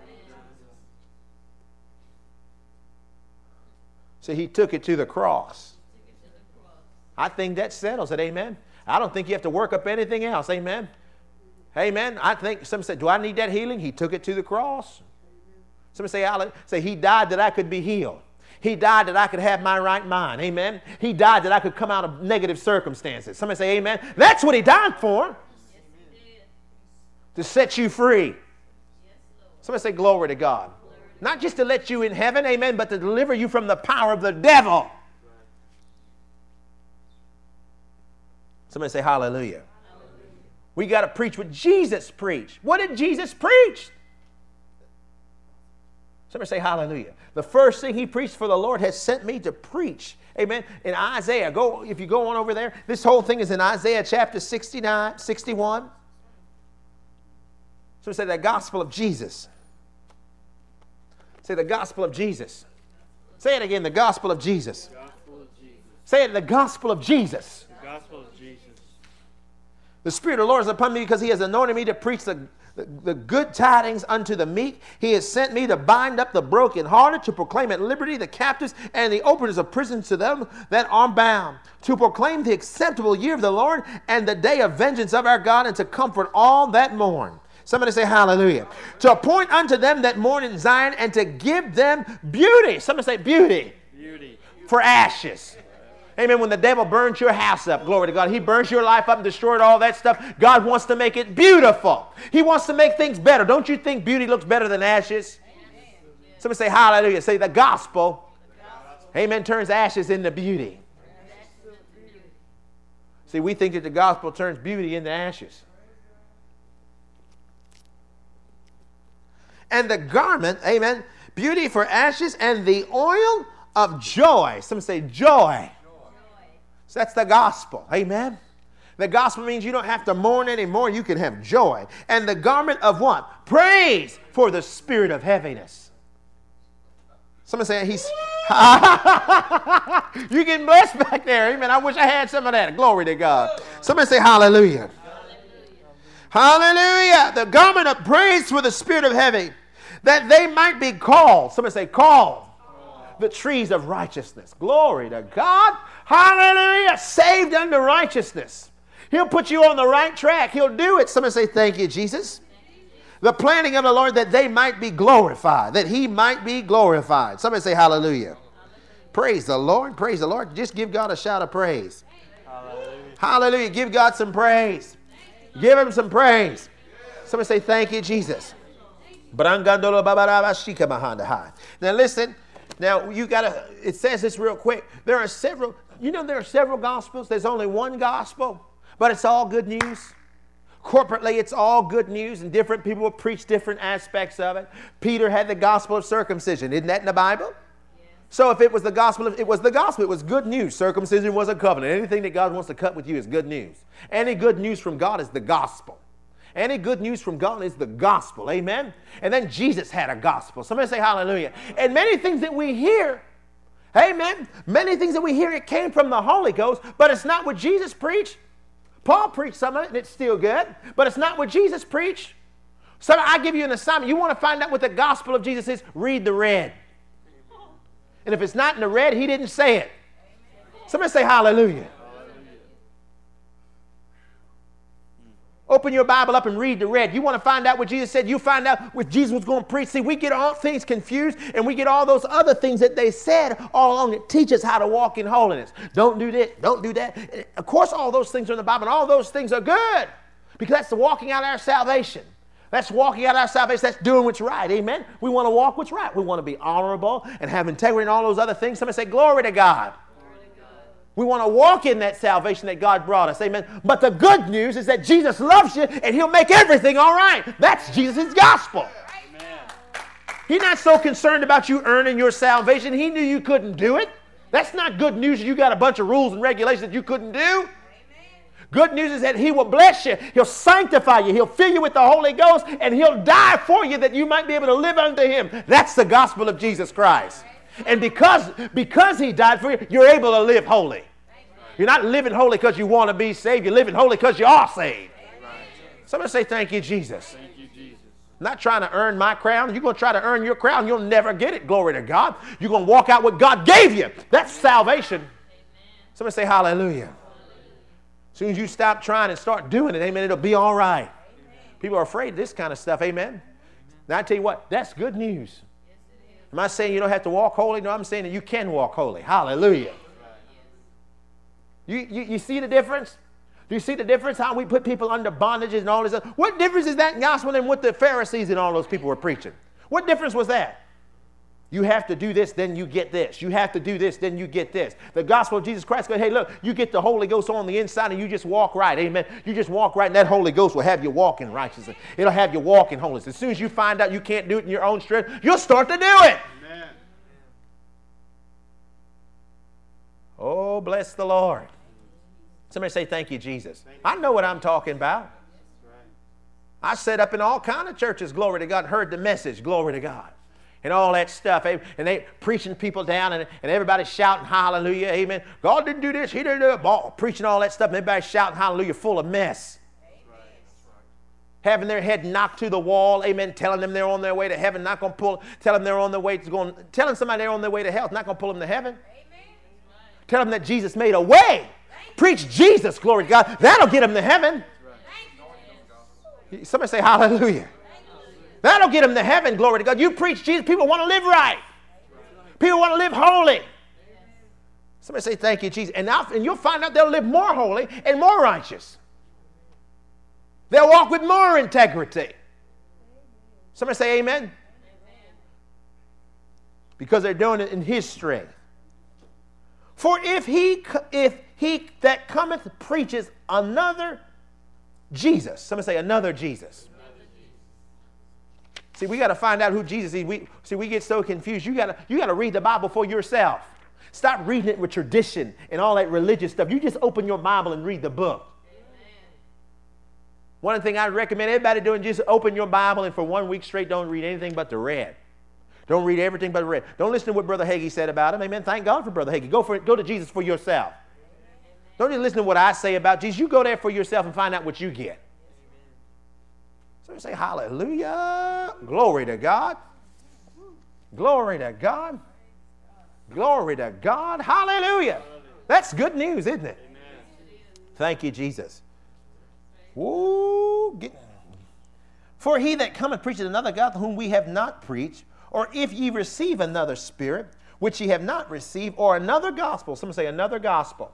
So He took it to the cross. I think that settles it. Amen. I don't think you have to work up anything else. Amen. Amen. I think some say, do I need that healing? He took it to the cross. Somebody say, say, He died that I could be healed. He died that I could have my right mind. Amen. He died that I could come out of negative circumstances. Somebody say amen. That's what He died for. Yes, He did. To set you free. Yes, somebody say glory to God. Glory. Not just to let you in heaven, amen, but to deliver you from the power of the devil. Somebody say hallelujah. Hallelujah. We got to preach what Jesus preached. What did Jesus preach? Somebody say hallelujah. The first thing he preached, for the Lord has sent me to preach. Amen. In Isaiah, go if you go on over there, this whole thing is in Isaiah chapter sixty-nine, sixty-one. So say the gospel of Jesus. Say the gospel of Jesus. Say it again, the gospel of Jesus. The gospel of Jesus. Say it, the gospel of Jesus. The gospel of Jesus. The Spirit of the Lord is upon me because he has anointed me to preach the, the, the good tidings unto the meek. He has sent me to bind up the brokenhearted, to proclaim at liberty the captives, and the openers of prisons to them that are bound, to proclaim the acceptable year of the Lord and the day of vengeance of our God, and to comfort all that mourn. Somebody say hallelujah. To appoint unto them that mourn in Zion, and to give them beauty. Somebody say beauty. Beauty. For ashes. Amen. When the devil burns your house up, glory to God, he burns your life up and destroyed all that stuff. God wants to make it beautiful. He wants to make things better. Don't you think beauty looks better than ashes? Amen. Somebody say hallelujah. Say the gospel, the gospel. Amen, turns ashes into beauty. See, we think that the gospel turns beauty into ashes. And the garment, amen, beauty for ashes, and the oil of joy. Some say joy. So that's the gospel. Amen. The gospel means you don't have to mourn anymore. You can have joy. And the garment of what? Praise for the spirit of heaviness. Someone saying he's... You getting blessed back there. Amen. I wish I had some of that. Glory to God. Somebody say hallelujah. Hallelujah. Hallelujah. The garment of praise for the spirit of heaven, that they might be called. Somebody say called. The trees of righteousness. Glory to God. Hallelujah. Saved unto righteousness. He'll put you on the right track. He'll do it. Somebody say, thank you, Jesus. The planting of the Lord, that they might be glorified. That he might be glorified. Somebody say hallelujah. Praise the Lord. Praise the Lord. Just give God a shout of praise. Hallelujah. Hallelujah. Give God some praise. Give him some praise. Somebody say, thank you, Jesus. Now listen. Now, you got to, it says this real quick. There are several, you know, there are several gospels. There's only one gospel, but it's all good news. Corporately, it's all good news, and different people will preach different aspects of it. Peter had the gospel of circumcision. Isn't that in the Bible? Yeah. So if it was the gospel, of, it was the gospel. It was good news. Circumcision was a covenant. Anything that God wants to cut with you is good news. Any good news from God is the gospel. Any good news from God is the gospel. Amen? And then Jesus had a gospel. Somebody say hallelujah. And many things that we hear, amen, many things that we hear, it came from the Holy Ghost, but it's not what Jesus preached. Paul preached some of it, and it's still good, but it's not what Jesus preached. So I give you an assignment. You want to find out what the gospel of Jesus is? Read the red. And if it's not in the red, he didn't say it. Somebody say hallelujah. Open your Bible up and read the red. You want to find out what Jesus said? You find out what Jesus was going to preach. See, we get all things confused, and we get all those other things that they said all along that teach us how to walk in holiness. Don't do this. Don't do that. And of course, all those things are in the Bible, and all those things are good because that's the walking out our salvation. That's walking out our salvation. That's doing what's right. Amen? We want to walk what's right. We want to be honorable and have integrity and all those other things. Somebody say, glory to God. We want to walk in that salvation that God brought us. Amen. But the good news is that Jesus loves you and he'll make everything all right. That's Jesus' gospel. Amen. He's not so concerned about you earning your salvation. He knew you couldn't do it. That's not good news. You got a bunch of rules and regulations that you couldn't do. Amen. Good news is that he will bless you. He'll sanctify you. He'll fill you with the Holy Ghost, and he'll die for you that you might be able to live unto him. That's the gospel of Jesus Christ. And because, because he died for you, you're able to live holy. You're not living holy because you want to be saved. You're living holy because you are saved. Somebody say, thank you, Jesus. Thank you, Jesus. I'm not trying to earn my crown. You're going to try to earn your crown. You'll never get it. Glory to God. You're going to walk out what God gave you. That's salvation. Somebody say hallelujah. As soon as you stop trying and start doing it, amen, it'll be all right. People are afraid of this kind of stuff, amen. Now I tell you what, that's good news. Am I saying you don't have to walk holy? No, I'm saying that you can walk holy. Hallelujah. You, you, you see the difference? Do you see the difference? How we put people under bondages and all this stuff? What difference is that in gospel than what the Pharisees and all those people were preaching? What difference was that? You have to do this, then you get this. You have to do this, then you get this. The gospel of Jesus Christ goes, hey, look, you get the Holy Ghost on the inside and you just walk right. Amen. You just walk right and that Holy Ghost will have you walk in righteousness. It'll have you walk in holiness. As soon as you find out you can't do it in your own strength, you'll start to do it. Amen. Oh, bless the Lord. Somebody say, thank you, Jesus. Thank you. I know what I'm talking about. I sat up in all kind of churches, glory to God, heard the message, glory to God. And all that stuff. And they preaching people down and, and everybody shouting hallelujah, amen. God didn't do this, he didn't do it. All, preaching all that stuff and everybody shouting hallelujah, full of mess. Amen. Having their head knocked to the wall, amen, telling them they're on their way to heaven, not going to pull, telling them they're on their way to going, telling somebody they're on their way to hell, not going to pull them to heaven. Amen. Tell them that Jesus made a way. Preach Jesus, glory to God. That'll get them to heaven. Right. Somebody say hallelujah. That'll get them to heaven, glory to God. You preach Jesus, people want to live right. People want to live holy. Somebody say, thank you, Jesus. And, now, and you'll find out they'll live more holy and more righteous. They'll walk with more integrity. Somebody say amen. Because they're doing it in His strength. For if he, if he that cometh preaches another Jesus. Somebody say another Jesus. See, we got to find out who Jesus is. We, see, we get so confused. You got to you got to read the Bible for yourself. Stop reading it with tradition and all that religious stuff. You just open your Bible and read the book. Amen. One thing I recommend everybody doing, just open your Bible and for one week straight don't read anything but the red. Don't read everything but the red. Don't listen to what Brother Hagee said about him. Amen. Thank God for Brother Hagee. Go for it. Go to Jesus for yourself. Amen. Don't just listen to what I say about Jesus. You go there for yourself and find out what you get. So say hallelujah. Glory to God. Glory to God. Glory to God. Hallelujah. That's good news, isn't it? Amen. Thank you, Jesus. Woo. For he that cometh preacheth another gospel whom we have not preached, or if ye receive another spirit which ye have not received, or another gospel. Someone say another gospel.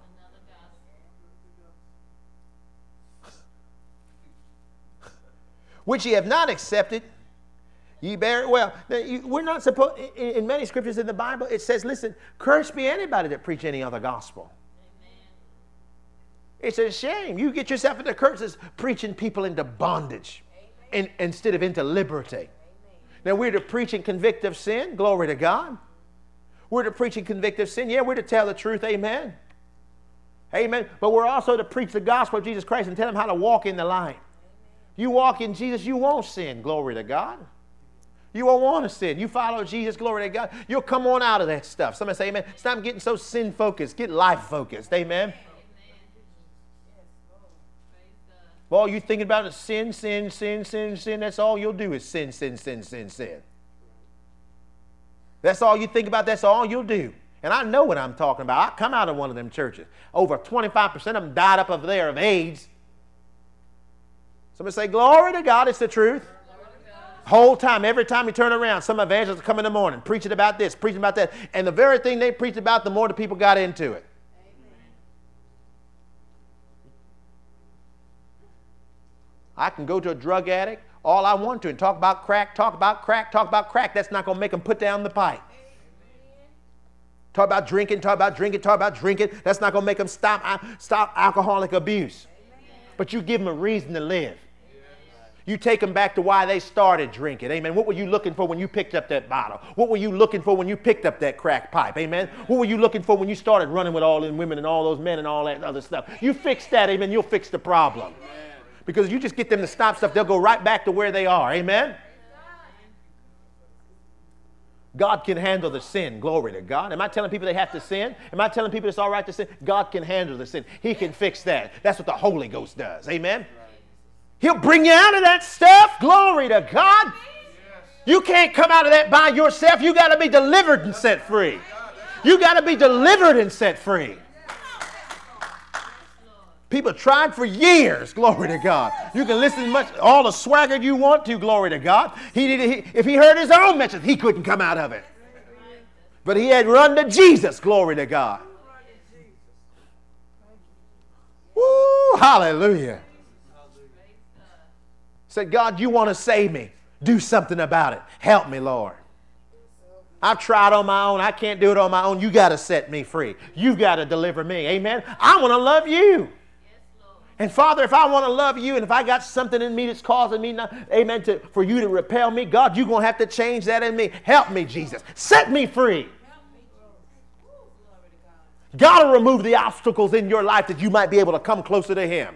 Which ye have not accepted, ye bear it well. Now, you, we're not supposed, in, in many scriptures in the Bible, it says, listen, cursed be anybody that preach any other gospel. Amen. It's a shame. You get yourself into curses preaching people into bondage in, instead of into liberty. Amen. Now, we're to preach and convict of sin. Glory to God. We're to preach and convict of sin. Yeah, we're to tell the truth. Amen. Amen. But we're also to preach the gospel of Jesus Christ and tell them how to walk in the light. You walk in Jesus, you won't sin. Glory to God. You won't want to sin. You follow Jesus, glory to God. You'll come on out of that stuff. Somebody say amen. Stop getting so sin focused. Get life focused. Amen. Well, all you thinking about is sin, sin, sin, sin, sin. That's all you'll do is sin, sin, sin, sin, sin. That's all you think about. That's all you'll do. And I know what I'm talking about. I come out of one of them churches. Over twenty-five percent of them died up over there of AIDS. Somebody say, glory to God, it's the truth. Whole time, every time you turn around, some evangelists come in the morning, preaching about this, preaching about that. And the very thing they preached about, the more the people got into it. Amen. I can go to a drug addict all I want to and talk about crack, talk about crack, talk about crack. That's not going to make them put down the pipe. Amen. Talk about drinking, talk about drinking, talk about drinking. That's not going to make them stop, stop alcoholic abuse. Amen. But you give them a reason to live. You take them back to why they started drinking. Amen. What were you looking for when you picked up that bottle? What were you looking for when you picked up that crack pipe? Amen. What were you looking for when you started running with all the women and all those men and all that other stuff? You fix that, amen, you'll fix the problem. Amen. Because you just get them to stop stuff, they'll go right back to where they are. Amen. God can handle the sin. Glory to God. Am I telling people they have to sin? Am I telling people it's all right to sin? God can handle the sin. He can fix that. That's what the Holy Ghost does. Amen. He'll bring you out of that stuff. Glory to God. You can't come out of that by yourself. You got to be delivered and set free. You got to be delivered and set free. People tried for years. Glory to God. You can listen to much, all the swagger you want to. Glory to God. He did, he, if he heard his own message, he couldn't come out of it. But he had run to Jesus. Glory to God. Woo, hallelujah. Said, God, you want to save me. Do something about it. Help me, Lord. I've tried on my own. I can't do it on my own. You got to set me free. You've got to deliver me. Amen. I want to love you. And Father, if I want to love you and if I got something in me that's causing me, not, amen, to, for you to repel me, God, you're going to have to change that in me. Help me, Jesus. Set me free. God will remove the obstacles in your life that you might be able to come closer to Him.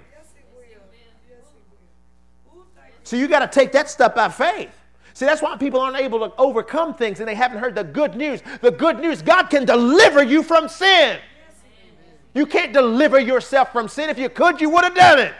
So you got to take that step by faith. See, that's why people aren't able to overcome things and they haven't heard the good news. The good news, God can deliver you from sin. You can't deliver yourself from sin. If you could, you would have done it.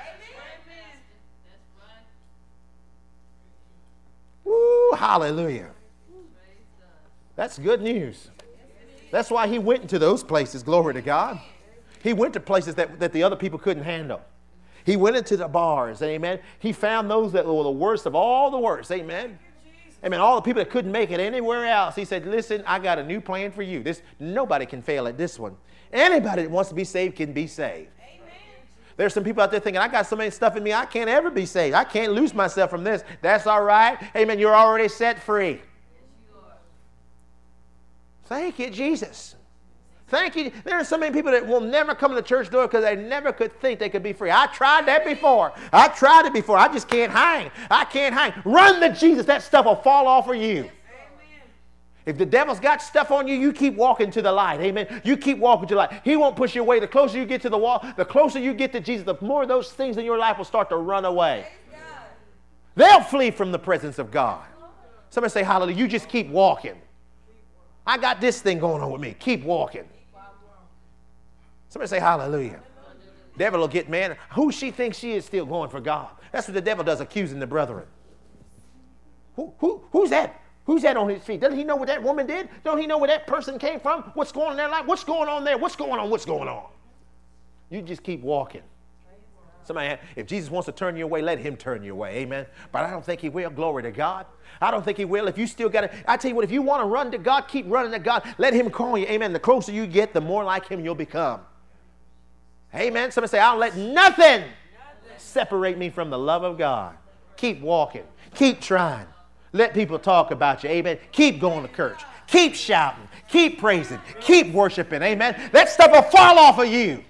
Woo, hallelujah. That's good news. That's why He went into those places, glory to God. He went to places that, that the other people couldn't handle. He went into the bars, amen. He found those that were the worst of all the worst, amen. Amen. All the people that couldn't make it anywhere else. He said, listen, I got a new plan for you. This, nobody can fail at this one. Anybody that wants to be saved can be saved. Amen. There's some people out there thinking, I got so many stuff in me, I can't ever be saved. I can't lose myself from this. That's all right. Amen. You're already set free. Yes, you are. Thank you, Jesus. Thank you. There are so many people that will never come to the church door because they never could think they could be free. I tried that before. I tried it before. I just can't hang. I can't hang. Run to Jesus. That stuff will fall off of you. If the devil's got stuff on you, you keep walking to the light. Amen. You keep walking to the light. He won't push you away. The closer you get to the wall, the closer you get to Jesus, the more those things in your life will start to run away. They'll flee from the presence of God. Somebody say, hallelujah. You just keep walking. I got this thing going on with me. Keep walking. Somebody say, hallelujah. Devil will get mad. Who she thinks she is still going for God. That's what the devil does, accusing the brethren. Who, who, who's that? Who's that on his feet? Doesn't he know what that woman did? Don't he know where that person came from? What's going on in their life? What's going on there? What's going on? What's going on? You just keep walking. Somebody, if Jesus wants to turn you away, let Him turn you away. Amen. But I don't think He will. Glory to God. I don't think He will. If you still got to, I tell you what, if you want to run to God, keep running to God. Let Him call you. Amen. The closer you get, the more like Him you'll become. Amen. Somebody say, I'll let nothing, nothing separate me from the love of God. Keep walking. Keep trying. Let people talk about you. Amen. Keep going to church. Keep shouting. Keep praising. Keep worshiping. Amen. That stuff will fall off of you.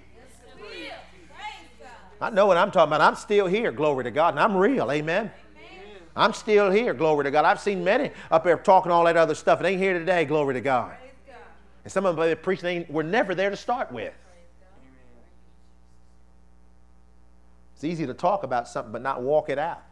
I know what I'm talking about. I'm still here. Glory to God. And I'm real. Amen. I'm still here. Glory to God. I've seen many up there talking all that other stuff. And they ain't here today. Glory to God. And some of them that preach, they were never there to start with. It's easy to talk about something but not walk it out.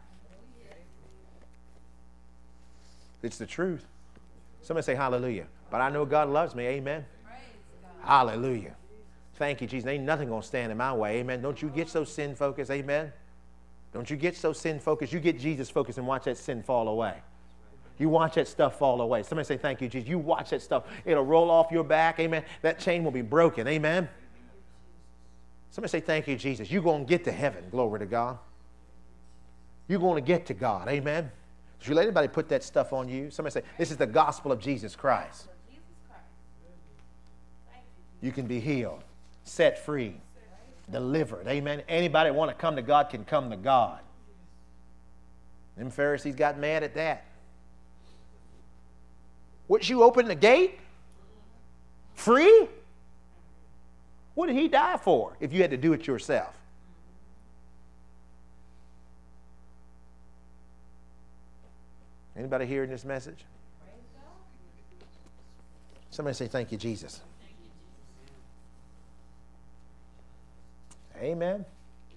It's the truth. Somebody say hallelujah. But I know God loves me. Amen. Hallelujah. Thank you, Jesus. Ain't nothing going to stand in my way. Amen. Don't you get so sin focused. Amen. Don't you get so sin focused. You get Jesus focused and watch that sin fall away. You watch that stuff fall away. Somebody say thank you, Jesus. You watch that stuff. It'll roll off your back. Amen. That chain will be broken. Amen. Somebody say thank you, Jesus. You're going to get to heaven. Glory to God. You're going to get to God. Amen. Did you let anybody put that stuff on you? Somebody say, this is the gospel of Jesus Christ. You can be healed, set free, delivered. Amen. Anybody want to come to God can come to God. Them Pharisees got mad at that. Would you open the gate? Free? What did He die for if you had to do it yourself? Anybody hearing this message? Somebody say, thank you, Jesus. Amen.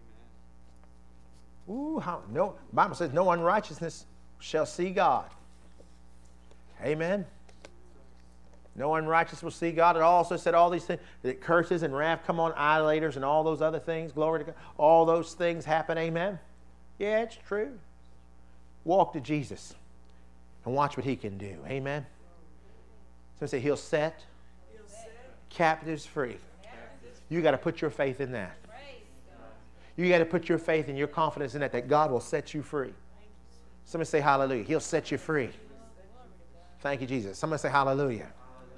Ooh, how, no, the Bible says no unrighteousness shall see God. Amen. No unrighteous will see God. It also said all these things, that curses and wrath come on idolaters and all those other things. Glory to God. All those things happen. Amen. Yeah, it's true. Walk to Jesus and watch what He can do. Amen. So say He'll set, He'll set captives free. Captives. You got to put your faith in that. You got to put your faith and your confidence in that, that God will set you free. Somebody say hallelujah. He'll set you free. Thank you, Jesus. Somebody say hallelujah.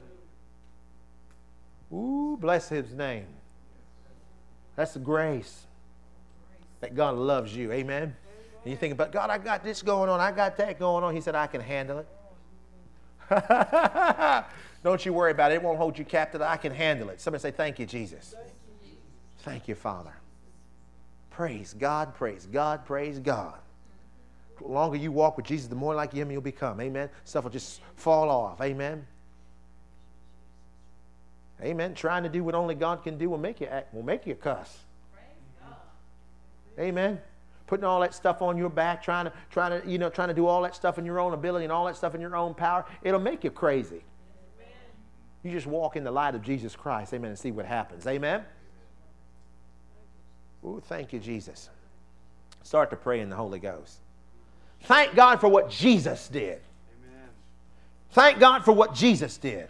Ooh, bless His name. That's the grace that God loves you. Amen. And you think about, God, I got this going on. I got that going on. He said, I can handle it. Don't you worry about it. It won't hold you captive. I can handle it. Somebody say, thank you, Jesus. Thank you, Father. Praise God, praise God, praise God. The longer you walk with Jesus, the more like Him you'll become. Amen. Stuff will just fall off. Amen. Amen. Trying to do what only God can do will make you act, will make you cuss. Amen. Putting all that stuff on your back, trying to, trying to, you know, trying to do all that stuff in your own ability and all that stuff in your own power, it'll make you crazy. Amen. You just walk in the light of Jesus Christ, amen, and see what happens. Amen. Ooh, thank you, Jesus. Start to pray in the Holy Ghost. Thank God for what Jesus did. Amen. Thank God for what Jesus did.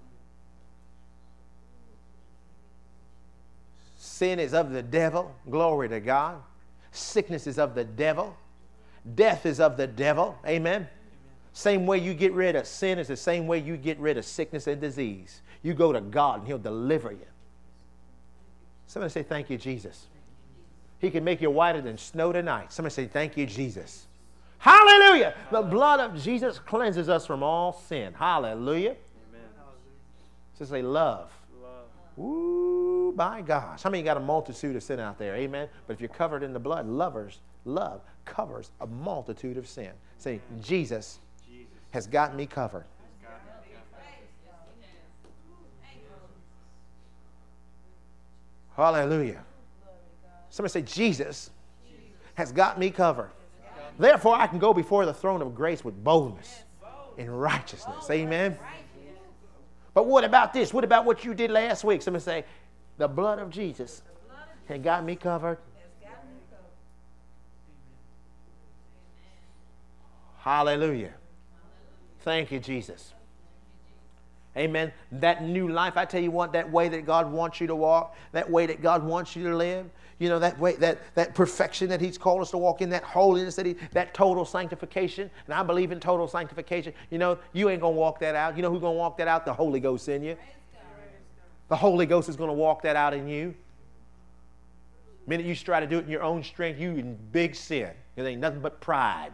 Sin is of the devil. Glory to God. Sickness is of the devil. Death is of the devil. Amen. Amen. Same way you get rid of sin is the same way you get rid of sickness and disease. You go to God and He'll deliver you. Somebody say, thank you, Jesus. He can make you whiter than snow tonight. Somebody say, thank you, Jesus. Hallelujah. The blood of Jesus cleanses us from all sin. Hallelujah. Amen. So say love. Love. Ooh, my gosh. How many got a multitude of sin out there? Amen. But if you're covered in the blood, lovers, love covers a multitude of sin. Say, Jesus, Jesus. has got me covered. Hallelujah. Somebody say, Jesus has got me covered. Therefore, I can go before the throne of grace with boldness and righteousness. Amen. But what about this? What about what you did last week? Somebody say, the blood of Jesus has got me covered. Hallelujah. Thank you, Jesus. Amen. That new life, I tell you what, that way that God wants you to walk, that way that God wants you to live, you know, that way, that, that perfection that He's called us to walk in, that holiness, that, he, that total sanctification, and I believe in total sanctification. You know, you ain't going to walk that out. You know who's going to walk that out? The Holy Ghost in you. The Holy Ghost is going to walk that out in you. The minute you try to do it in your own strength, you in big sin. It ain't nothing but pride.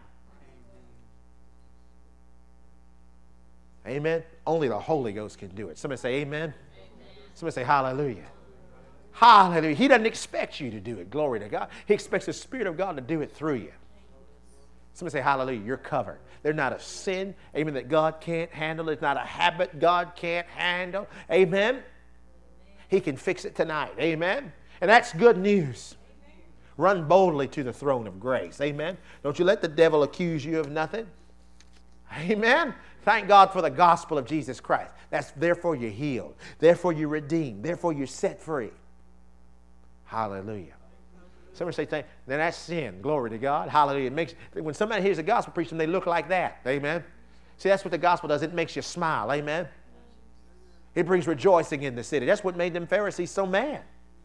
Amen. Only the Holy Ghost can do it. Somebody say amen. Amen. Somebody say hallelujah. Hallelujah. He doesn't expect you to do it. Glory to God. He expects the Spirit of God to do it through you. Somebody say hallelujah. You're covered. There's not a sin, amen, that God can't handle. There's not a habit God can't handle. Amen. He can fix it tonight. Amen. And that's good news. Run boldly to the throne of grace. Amen. Don't you let the devil accuse you of nothing. Amen. Thank God for the gospel of Jesus Christ. That's therefore you're healed. Therefore you're redeemed. Therefore you're set free. Hallelujah. Somebody say, thank, then that's sin. Glory to God. Hallelujah. It makes, when somebody hears a gospel preaching, they look like that. Amen. See, that's what the gospel does. It makes you smile. Amen. It brings rejoicing in the city. That's what made them Pharisees so mad.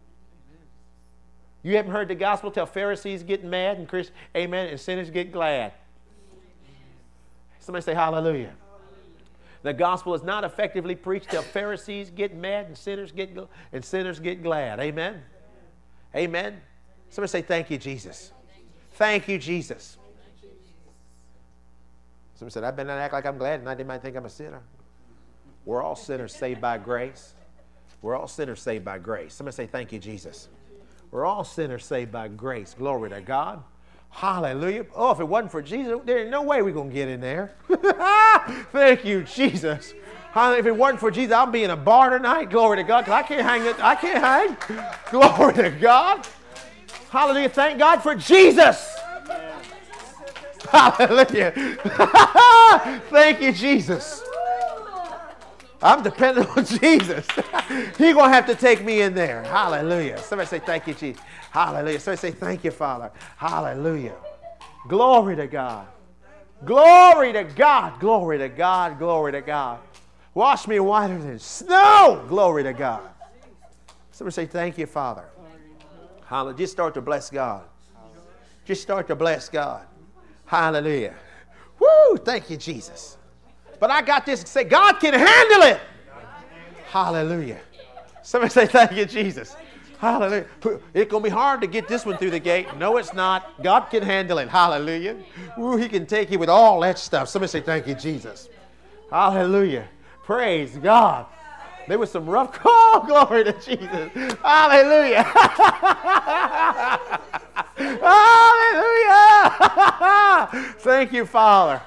You haven't heard the gospel till Pharisees get mad and Christ, amen, and sinners get glad. Somebody say hallelujah. The gospel is not effectively preached till Pharisees get mad and sinners get and sinners get glad. Amen. Amen. Somebody say thank you, Jesus. Thank you, Jesus. Somebody said, I better not act like I'm glad, and I might think I'm a sinner. We're all sinners saved by grace. We're all sinners saved by grace. Somebody say thank you, Jesus. We're all sinners saved by grace. Glory to God. Hallelujah. Oh, if it wasn't for Jesus, there's no way we're going to get in there. Thank you, Jesus. If it wasn't for Jesus, I'll be in a bar tonight. Glory to God. Because I can't hang it. I can't hang. Glory to God. Hallelujah. Thank God for Jesus. Hallelujah. Thank you, Jesus. I'm dependent on Jesus. He's going to have to take me in there. Hallelujah. Somebody say, thank you, Jesus. Hallelujah. Somebody say, thank you, Father. Hallelujah. Glory to God. Glory to God. Glory to God. Glory to God. Wash me whiter than snow. Glory to God. Somebody say, thank you, Father. Hallelujah. Just start to bless God. Just start to bless God. Hallelujah. Woo! Thank you, Jesus. But I got this to say, God can handle it. Hallelujah. Somebody say, thank you, Jesus. Hallelujah. It's going to be hard to get this one through the gate. No, it's not. God can handle it. Hallelujah. Ooh, He can take you with all that stuff. Somebody say, thank you, Jesus. Hallelujah. Praise God. There was some rough call. Glory to Jesus. Hallelujah. Hallelujah. Thank you, Father.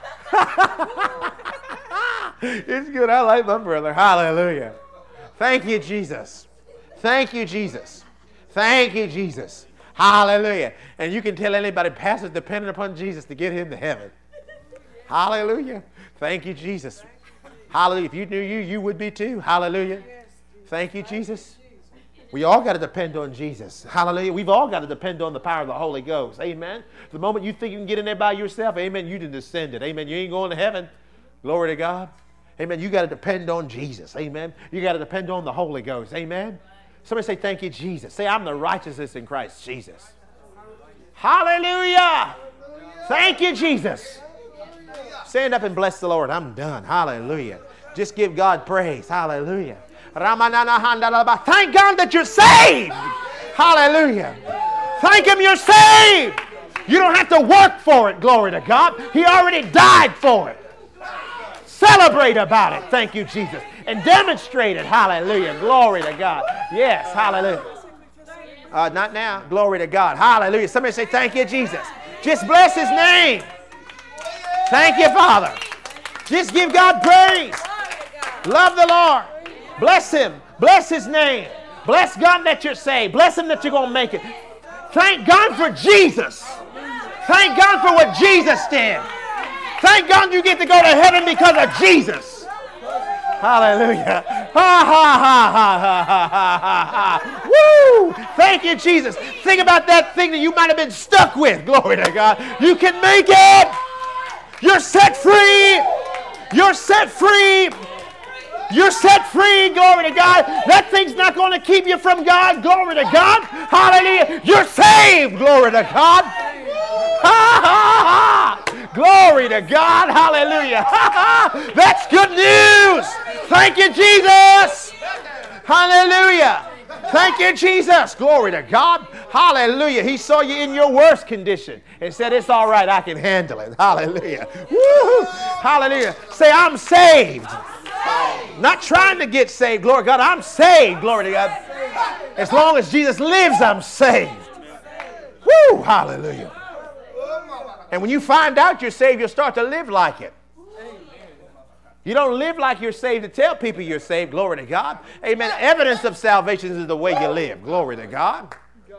It's good. I like my brother. Hallelujah. Thank you, Jesus. Thank you, Jesus. Thank you, Jesus. Hallelujah. And you can tell anybody, pastor's dependent upon Jesus to get him to heaven. Hallelujah. Thank you, Jesus. Hallelujah. If you knew you, you would be too. Hallelujah. Thank you, Jesus. We all got to depend on Jesus. Hallelujah. We've all got to depend on the power of the Holy Ghost. Amen. The moment you think you can get in there by yourself, amen, you done descended. Amen. You ain't going to heaven. Glory to God. Amen. You got to depend on Jesus. Amen. You got to depend on the Holy Ghost. Amen. Somebody say, thank you, Jesus. Say, I'm the righteousness in Christ Jesus. Hallelujah. Thank you, Jesus. Stand up and bless the Lord. I'm done. Hallelujah. Just give God praise. Hallelujah. Thank God that you're saved. Hallelujah. Thank Him you're saved. You don't have to work for it. Glory to God. He already died for it. Celebrate about it. Thank you, Jesus. And demonstrate it. Hallelujah. Glory to God. Yes. Hallelujah. Uh, not now. Glory to God. Hallelujah. Somebody say, thank you, Jesus. Just bless His name. Thank you, Father. Just give God praise. Love the Lord. Bless Him. Bless His name. Bless God that you're saved. Bless Him that you're going to make it. Thank God for Jesus. Thank God for what Jesus did. Thank God you get to go to heaven because of Jesus. Hallelujah. Ha, ha, ha, ha, ha, ha, ha. Woo! Thank you, Jesus. Think about that thing that you might have been stuck with. Glory to God. You can make it. You're set free. You're set free. You're set free. Glory to God. That thing's not going to keep you from God. Glory to God. Hallelujah. You're saved. Glory to God. Ha, ha, ha. Glory to God. Hallelujah. Ha, ha. That's good news. Thank you, Jesus. Hallelujah. Thank you, Jesus. Glory to God. Hallelujah. He saw you in your worst condition and said, it's all right. I can handle it. Hallelujah. Woo. Hallelujah. Say, I'm saved. Not trying to get saved. Glory to God. I'm saved. Glory to God. As long as Jesus lives, I'm saved. Woo. Hallelujah. And when you find out you're saved, you'll start to live like it. You don't live like you're saved to tell people you're saved. Glory to God. Amen. Evidence of salvation is the way you live. Glory to God.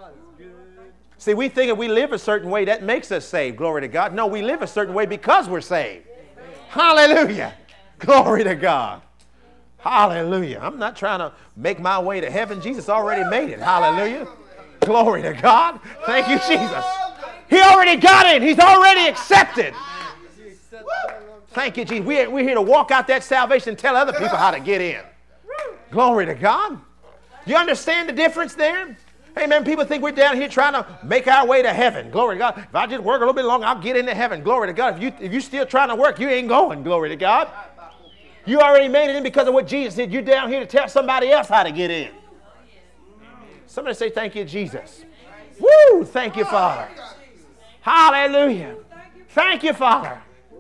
See, we think if we live a certain way, that makes us saved. Glory to God. No, we live a certain way because we're saved. Hallelujah. Glory to God. Hallelujah. I'm not trying to make my way to heaven. Jesus already made it. Hallelujah. Glory to God. Thank you, Jesus. He already got in. He's already accepted. Thank you, Jesus. We're, we're here to walk out that salvation and tell other people how to get in. Glory to God. You understand the difference there? Amen. People think we're down here trying to make our way to heaven. Glory to God. If I just work a little bit longer, I'll get into heaven. Glory to God. If, you, if you're still trying to work, you ain't going. Glory to God. You already made it in because of what Jesus did. You're down here to tell somebody else how to get in. Somebody say, thank you, Jesus. Woo! Thank you, Father. Hallelujah. Thank you, Father.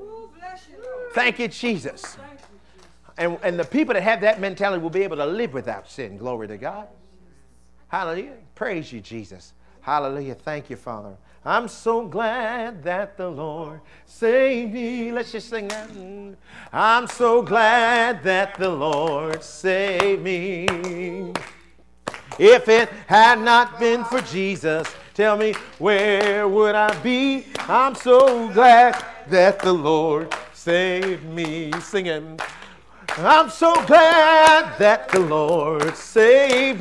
Thank you, Jesus. And, and the people that have that mentality will be able to live without sin. Glory to God. Hallelujah. Praise you, Jesus. Hallelujah. Thank you, Father. I'm so glad that the Lord saved me. Let's just sing that. I'm so glad that the Lord saved me. If it had not been for Jesus, tell me, where would I be? I'm so glad that the Lord saved me. Singing. I'm so glad that the Lord saved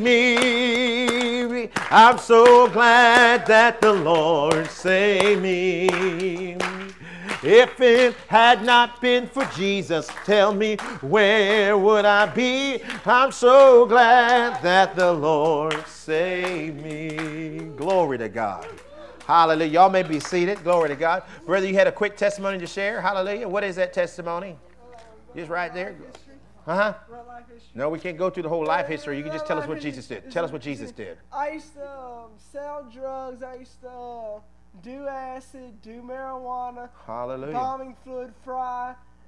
me. I'm so glad that the Lord saved me. If it had not been for Jesus, tell me, where would I be? I'm so glad that the Lord saved me. Glory to God. Hallelujah. Y'all may be seated. Glory to God. Brother, you had a quick testimony to share. Hallelujah. What is that testimony? Just right there. Uh-huh. No, we can't go through the whole life history. You can just tell us what Jesus did. Tell us what Jesus did. I used to um, sell drugs. I used to uh, do acid, do marijuana. Hallelujah. Bombing fluid fry.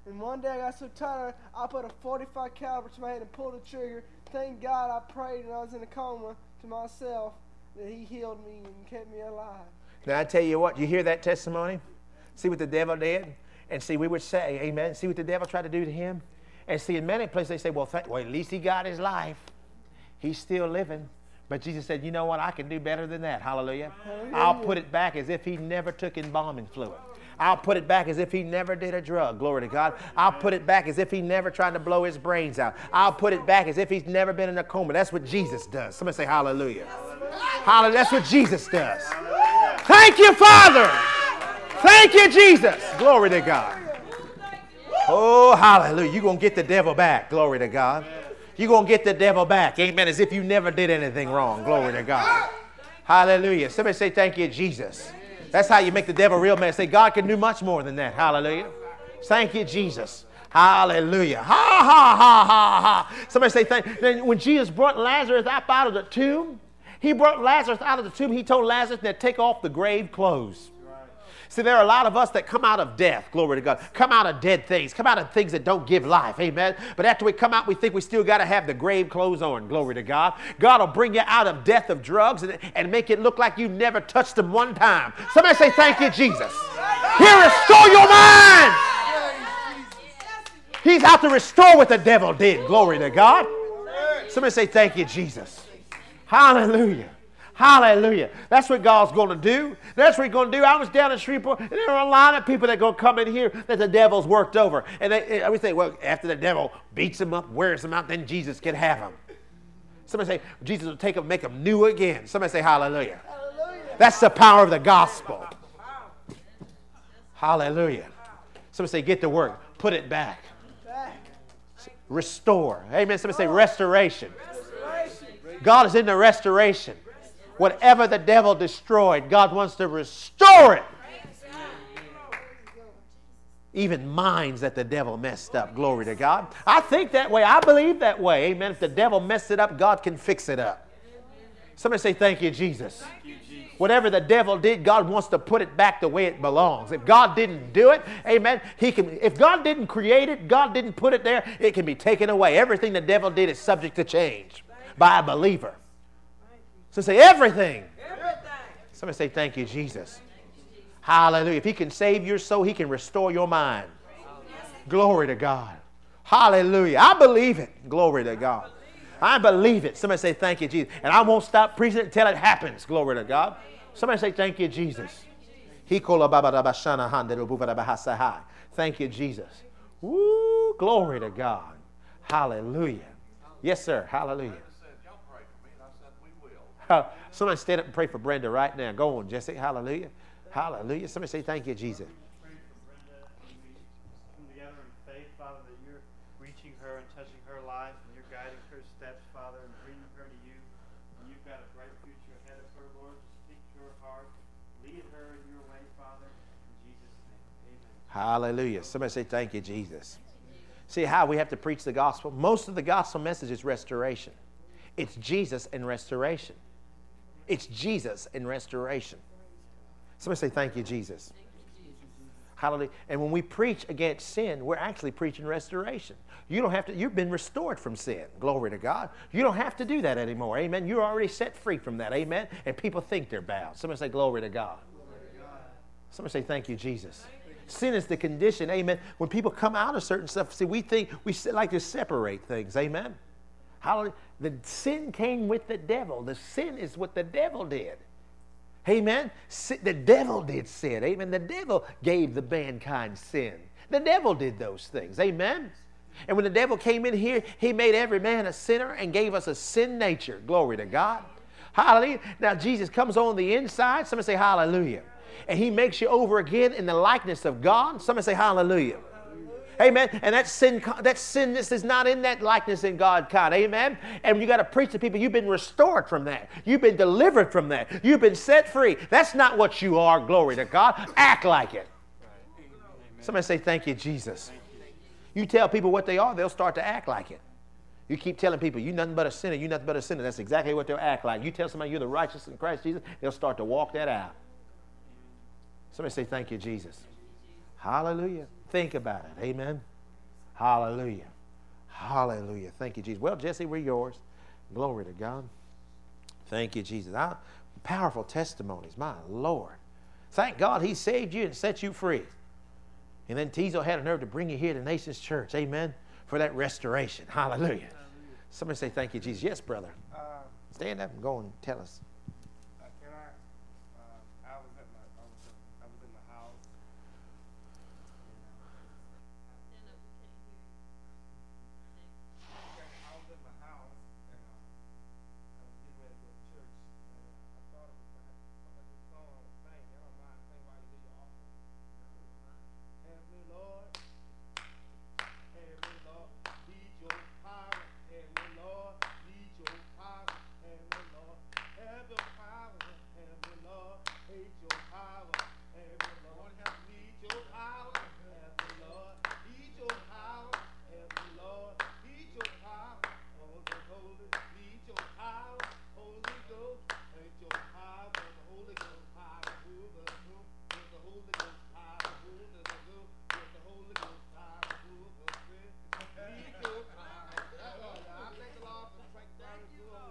And one day I got so tired, I put a forty-five caliber to my head and pulled the trigger. Thank God I prayed and I was in a coma to myself that he healed me and kept me alive. Now I tell you what, you hear that testimony? See what the devil did? And see, we would say, amen, see what the devil tried to do to him? And see, in many places they say, well, thank, well, at least he got his life. He's still living. But Jesus said, you know what, I can do better than that. Hallelujah. Hallelujah. I'll put it back as if he never took embalming fluid. I'll put it back as if he never did a drug. Glory to God. I'll put it back as if he never tried to blow his brains out. I'll put it back as if he's never been in a coma. That's what Jesus does. Somebody say hallelujah. Hallelujah. That's what Jesus does. Thank you, Father. Thank you, Jesus. Glory to God. Oh, hallelujah. You're going to get the devil back. Glory to God. You're going to get the devil back. Amen. As if you never did anything wrong. Glory to God. Hallelujah. Somebody say thank you, Jesus. That's how you make the devil real mad. Say, God can do much more than that. Hallelujah. Thank you, Jesus. Hallelujah. Ha, ha, ha, ha, ha. Somebody say, thank. Then when Jesus brought Lazarus up out of the tomb, he brought Lazarus out of the tomb. He told Lazarus to take off the grave clothes. See, there are a lot of us that come out of death, glory to God, come out of dead things, come out of things that don't give life, amen. But after we come out, we think we still got to have the grave clothes on, glory to God. God will bring you out of death of drugs and, and make it look like you never touched them one time. Somebody say, thank you, Jesus. He'll restore your mind. He's out to restore what the devil did, glory to God. Somebody say, thank you, Jesus. Hallelujah. Hallelujah. That's what God's going to do. That's what He's going to do. I was down in Shreveport, and there are a lot of people that are going to come in here that the devil's worked over. And they, and we say, well, after the devil beats them up, wears them out, then Jesus can have them. Somebody say, Jesus will take them, make them new again. Somebody say, hallelujah. Hallelujah. That's the power of the gospel. Hallelujah. Somebody say, get to work. Put it back. back. Restore. Amen. Somebody say, restoration. restoration. God is in the restoration. Whatever the devil destroyed, God wants to restore it. Even minds that the devil messed up. Glory to God. I think that way. I believe that way. Amen. If the devil messed it up, God can fix it up. Somebody say, thank you, Jesus. Thank you, Jesus. Whatever the devil did, God wants to put it back the way it belongs. If God didn't do it, amen, He can. If God didn't create it, God didn't put it there, it can be taken away. Everything the devil did is subject to change by a believer. So say everything. everything. Somebody say, thank you, Jesus. Hallelujah. If He can save your soul, He can restore your mind. Glory to God. Hallelujah. I believe it. Glory to God. I believe it. Somebody say, thank you, Jesus. And I won't stop preaching it until it happens. Glory to God. Somebody say, thank you, Jesus. Thank you, Jesus. Woo, glory to God. Hallelujah. Yes, sir. Hallelujah. Somebody stand up and pray for Brenda right now. Go on, Jesse. Hallelujah. Hallelujah. Somebody say, thank you, Jesus. Pray for Brenda as we come together in faith, Father, that you're reaching her and touching her life, and you're guiding her steps, Father, and bringing her to you. And you've got a bright future ahead of her, Lord. Speak to her heart. Lead her in your way, Father. In Jesus' name, amen. Hallelujah. Somebody say, thank you, Jesus. See how we have to preach the gospel? Most of the gospel message is restoration. It's Jesus and restoration. It's Jesus in restoration. Somebody say, thank you, Jesus. Hallelujah. And when we preach against sin, we're actually preaching restoration. You don't have to, you've been restored from sin. Glory to God. You don't have to do that anymore. Amen. You're already set free from that. Amen. And people think they're bound. Somebody say, glory to God. Glory to God. Somebody say, thank you, Jesus. Sin is the condition. Amen. When people come out of certain stuff, see, we think, we like to separate things. Amen. Hallelujah. The sin came with the devil. The sin is what the devil did. Amen. The devil did sin. Amen. The devil gave the mankind sin. The devil did those things. Amen. And when the devil came in here, he made every man a sinner and gave us a sin nature. Glory to God. Hallelujah. Now Jesus comes on the inside. Somebody say hallelujah. And He makes you over again in the likeness of God. Somebody say hallelujah. Amen. And that sin, that sinness is not in that likeness in God kind. Amen. And you got to preach to people, you've been restored from that. You've been delivered from that. You've been set free. That's not what you are. Glory to God. Act like it. Somebody say, thank you, Jesus. You tell people what they are, they'll start to act like it. You keep telling people, you're nothing but a sinner, you're nothing but a sinner. That's exactly what they'll act like. You tell somebody you're the righteous in Christ Jesus, they'll start to walk that out. Somebody say, thank you, Jesus. Hallelujah. Think about it. Amen. Hallelujah. Hallelujah. Thank you, Jesus. Well, Jesse, we're yours. Glory to God. Thank you, Jesus. I, powerful testimonies. My Lord. Thank God he saved you and set you free. And then Teasel had a nerve to bring you here to Nations Church. Amen. For that restoration. Hallelujah. Hallelujah. Somebody say thank you, Jesus. Yes, brother. Uh, Stand up and go and tell us. Uh, can I? Uh, I was at my, I was, I was in the house. Stand up, we can't hear you. Okay, I was in my house and uh, I was getting ready to go to church and uh, I thought it was I had like a song sing. I don't mind sing while you do your offering. Help me, Lord. Help me, Lord. Need your power. Help me, Lord. Need your power. Help me, Lord. Have your power. Help me, Lord. Need your power. Help me, Lord. Need your power. Help me, Lord. Need your power. Help me, Lord. Need your power. Holy, holy. Need your power. Holy Ghost. Need your power. Holy Ghost power. Who the who? With the Holy Ghost power. Who the who? With the Holy Ghost power. Who the who? Need your power. That's all, y'all. I thank the Lord for the sanctuary.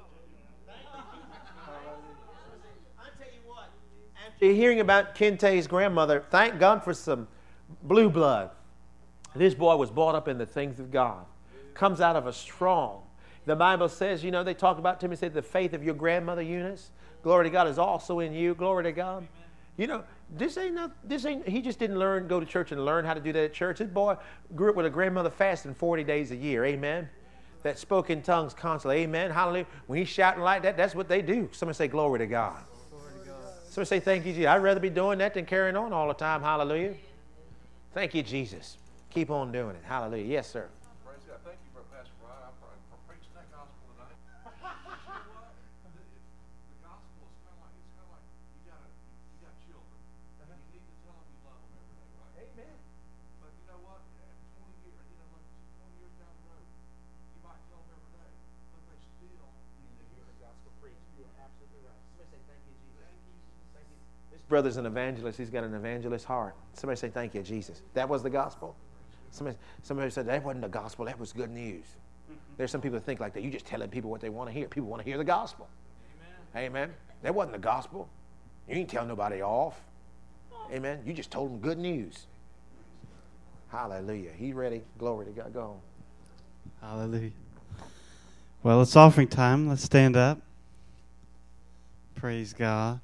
I tell you what, after hearing about Kente's grandmother, thank God for some blue blood. This boy was brought up in the things of God. Comes out of a strong. The Bible says, you know, they talked about Timothy, said the faith of your grandmother Eunice, glory to God, is also in you. Glory to God. Amen. You know, this ain't not, this ain't, he just didn't learn, go to church and learn how to do that at church. This boy grew up with a grandmother fasting forty days a year. Amen. That spoke in tongues constantly. Amen. Hallelujah. When he's shouting like that, that's what they do. Somebody say glory to God. Glory to God. Somebody say thank you, Jesus. I'd rather be doing that than carrying on all the time. Hallelujah. Thank you, Jesus. Keep on doing it. Hallelujah. Yes, sir. Praise God. Thank you, for Pastor Ryan, for, for preaching that gospel tonight. You know what? The, the gospel is kind of like, it's kind of like you got a, you got children, and you need to tell them you love them every day, right? Amen. But you know what? At twenty years, you know, like twenty years down the road, you might tell them every day, but they still need to hear the gospel preached. You're absolutely right. Somebody say thank you, Jesus. Thank you, Jesus. Thank you. This brother's an evangelist. He's got an evangelist heart. Somebody say thank you, Jesus. That was the gospel. Somebody, somebody said that wasn't the gospel. That was good news. There's some people that think like that. You just telling people what they want to hear. People want to hear the gospel. Amen. Amen. That wasn't the gospel. You ain't telling nobody off. Amen. You just told them good news. Hallelujah. He ready? Glory to God. Go on. Hallelujah. Well, it's offering time. Let's stand up. Praise God.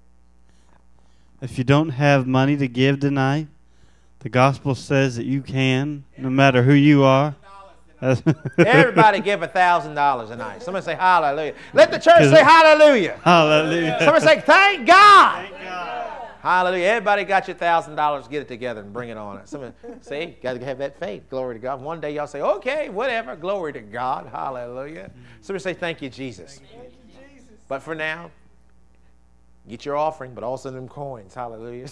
If you don't have money to give tonight, the gospel says that you can, no matter who you are. Everybody give a thousand dollars tonight. Somebody say hallelujah. Let the church say hallelujah. Hallelujah. Somebody say thank God. Thank God. Hallelujah. Everybody got your thousand dollars. Get it together and bring it on. Somebody see, got to have that faith. Glory to God. One day y'all say, okay, whatever. Glory to God. Hallelujah. Somebody say thank you, Jesus. Thank you, Jesus. But for now, get your offering, but also them coins. Hallelujah.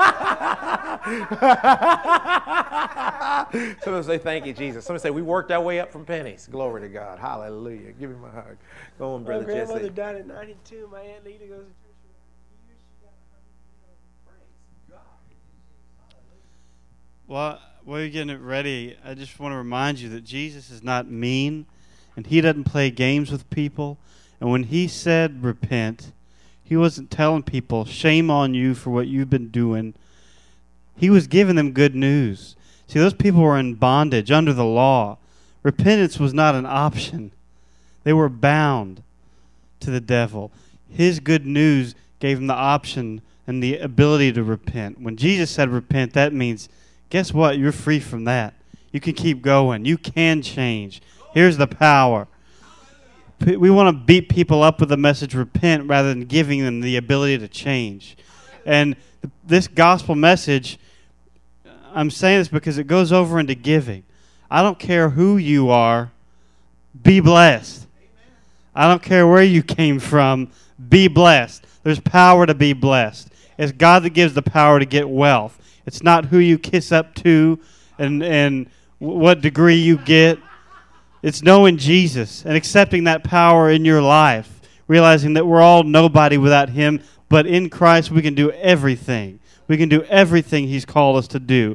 Somebody say, thank you, Jesus. Somebody say, we worked our way up from pennies. Glory to God. Hallelujah. Give him a hug. Go on, Brother Jesse. My grandmother died at ninety-two. My Aunt Lita goes to church for years. She got one hundred years. Praise God. Well, while you're getting it ready, I just want to remind you that Jesus is not mean, and he doesn't play games with people. And when he said repent, he wasn't telling people, shame on you for what you've been doing. He was giving them good news. See, those people were in bondage under the law. Repentance was not an option. They were bound to the devil. His good news gave them the option and the ability to repent. When Jesus said repent, that means, guess what? You're free from that. You can keep going. You can change. Here's the power. We want to beat people up with the message repent rather than giving them the ability to change. And this gospel message, I'm saying this because it goes over into giving. I don't care who you are, be blessed. I don't care where you came from, be blessed. There's power to be blessed. It's God that gives the power to get wealth. It's not who you kiss up to and, and what degree you get. It's knowing Jesus and accepting that power in your life, realizing that we're all nobody without him, but in Christ we can do everything. We can do everything he's called us to do.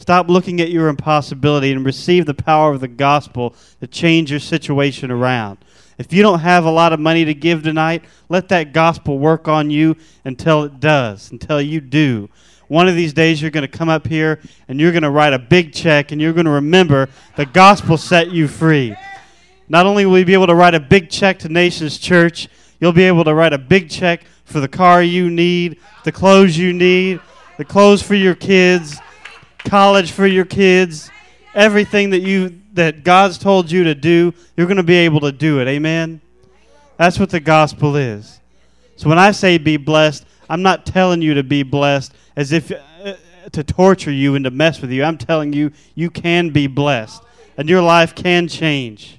Stop looking at your impossibility and receive the power of the gospel to change your situation around. If you don't have a lot of money to give tonight, let that gospel work on you until it does, until you do. One of these days you're going to come up here and you're going to write a big check and you're going to remember the gospel set you free. Not only will you be able to write a big check to Nations Church, you'll be able to write a big check for the car you need, the clothes you need, the clothes for your kids, college for your kids, everything that you that God's told you to do, you're going to be able to do it. Amen? That's what the gospel is. So when I say be blessed, I'm not telling you to be blessed as if uh, to torture you and to mess with you. I'm telling you, you can be blessed, and your life can change.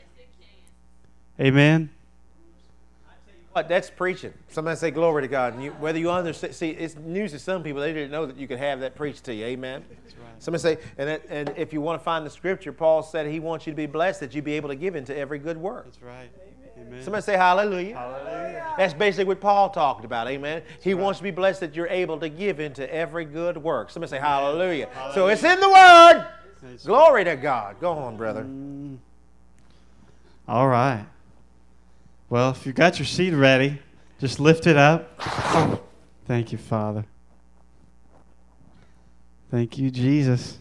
Amen? What? That's preaching. Somebody say glory to God. And you, whether you understand, see, it's news to some people. They didn't know that you could have that preached to you. Amen? That's right. Somebody say, and, it, and if you want to find the scripture, Paul said he wants you to be blessed, that you be able to give into every good work. That's right. Amen. Somebody say hallelujah. Hallelujah. That's basically what Paul talked about. Amen. He right. wants to be blessed that you're able to give into every good work. Somebody say hallelujah. Hallelujah. So it's in the Word. That's glory right. to God. Go on, brother. Mm. All right. Well, if you got your seed ready, just lift it up. Thank you, Father. Thank you, Jesus.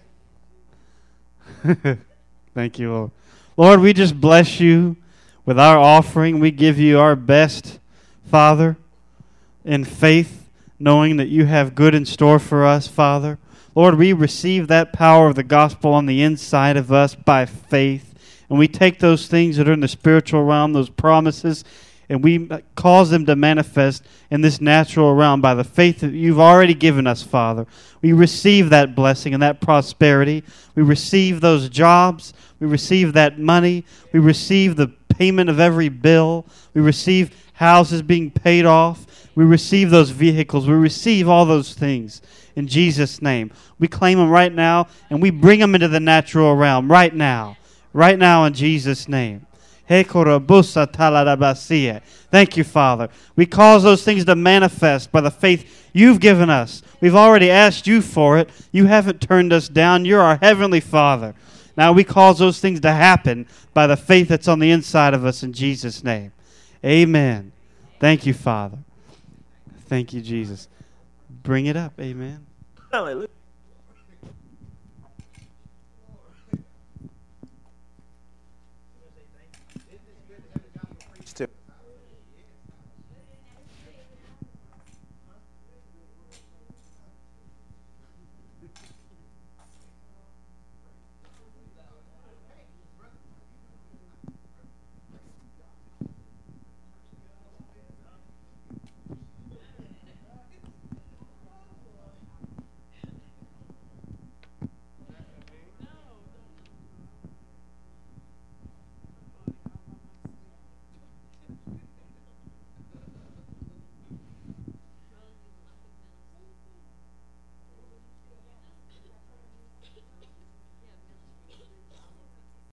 Thank you, Lord. Lord, we just bless you with our offering. We give you our best, Father, in faith, knowing that you have good in store for us, Father. Lord, we receive that power of the gospel on the inside of us by faith. And we take those things that are in the spiritual realm, those promises, and we cause them to manifest in this natural realm by the faith that you've already given us, Father. We receive that blessing and that prosperity. We receive those jobs. We receive that money. We receive the payment of every bill. We receive houses being paid off. We receive those vehicles. We receive all those things in Jesus' name. We claim them right now, and we bring them into the natural realm right now. Right now in Jesus' name. Thank you, Father. We cause those things to manifest by the faith you've given us. We've already asked you for it. You haven't turned us down. You're our Heavenly Father. Now we cause those things to happen by the faith that's on the inside of us in Jesus' name. Amen. Thank you, Father. Thank you, Jesus. Bring it up. Amen. Hallelujah.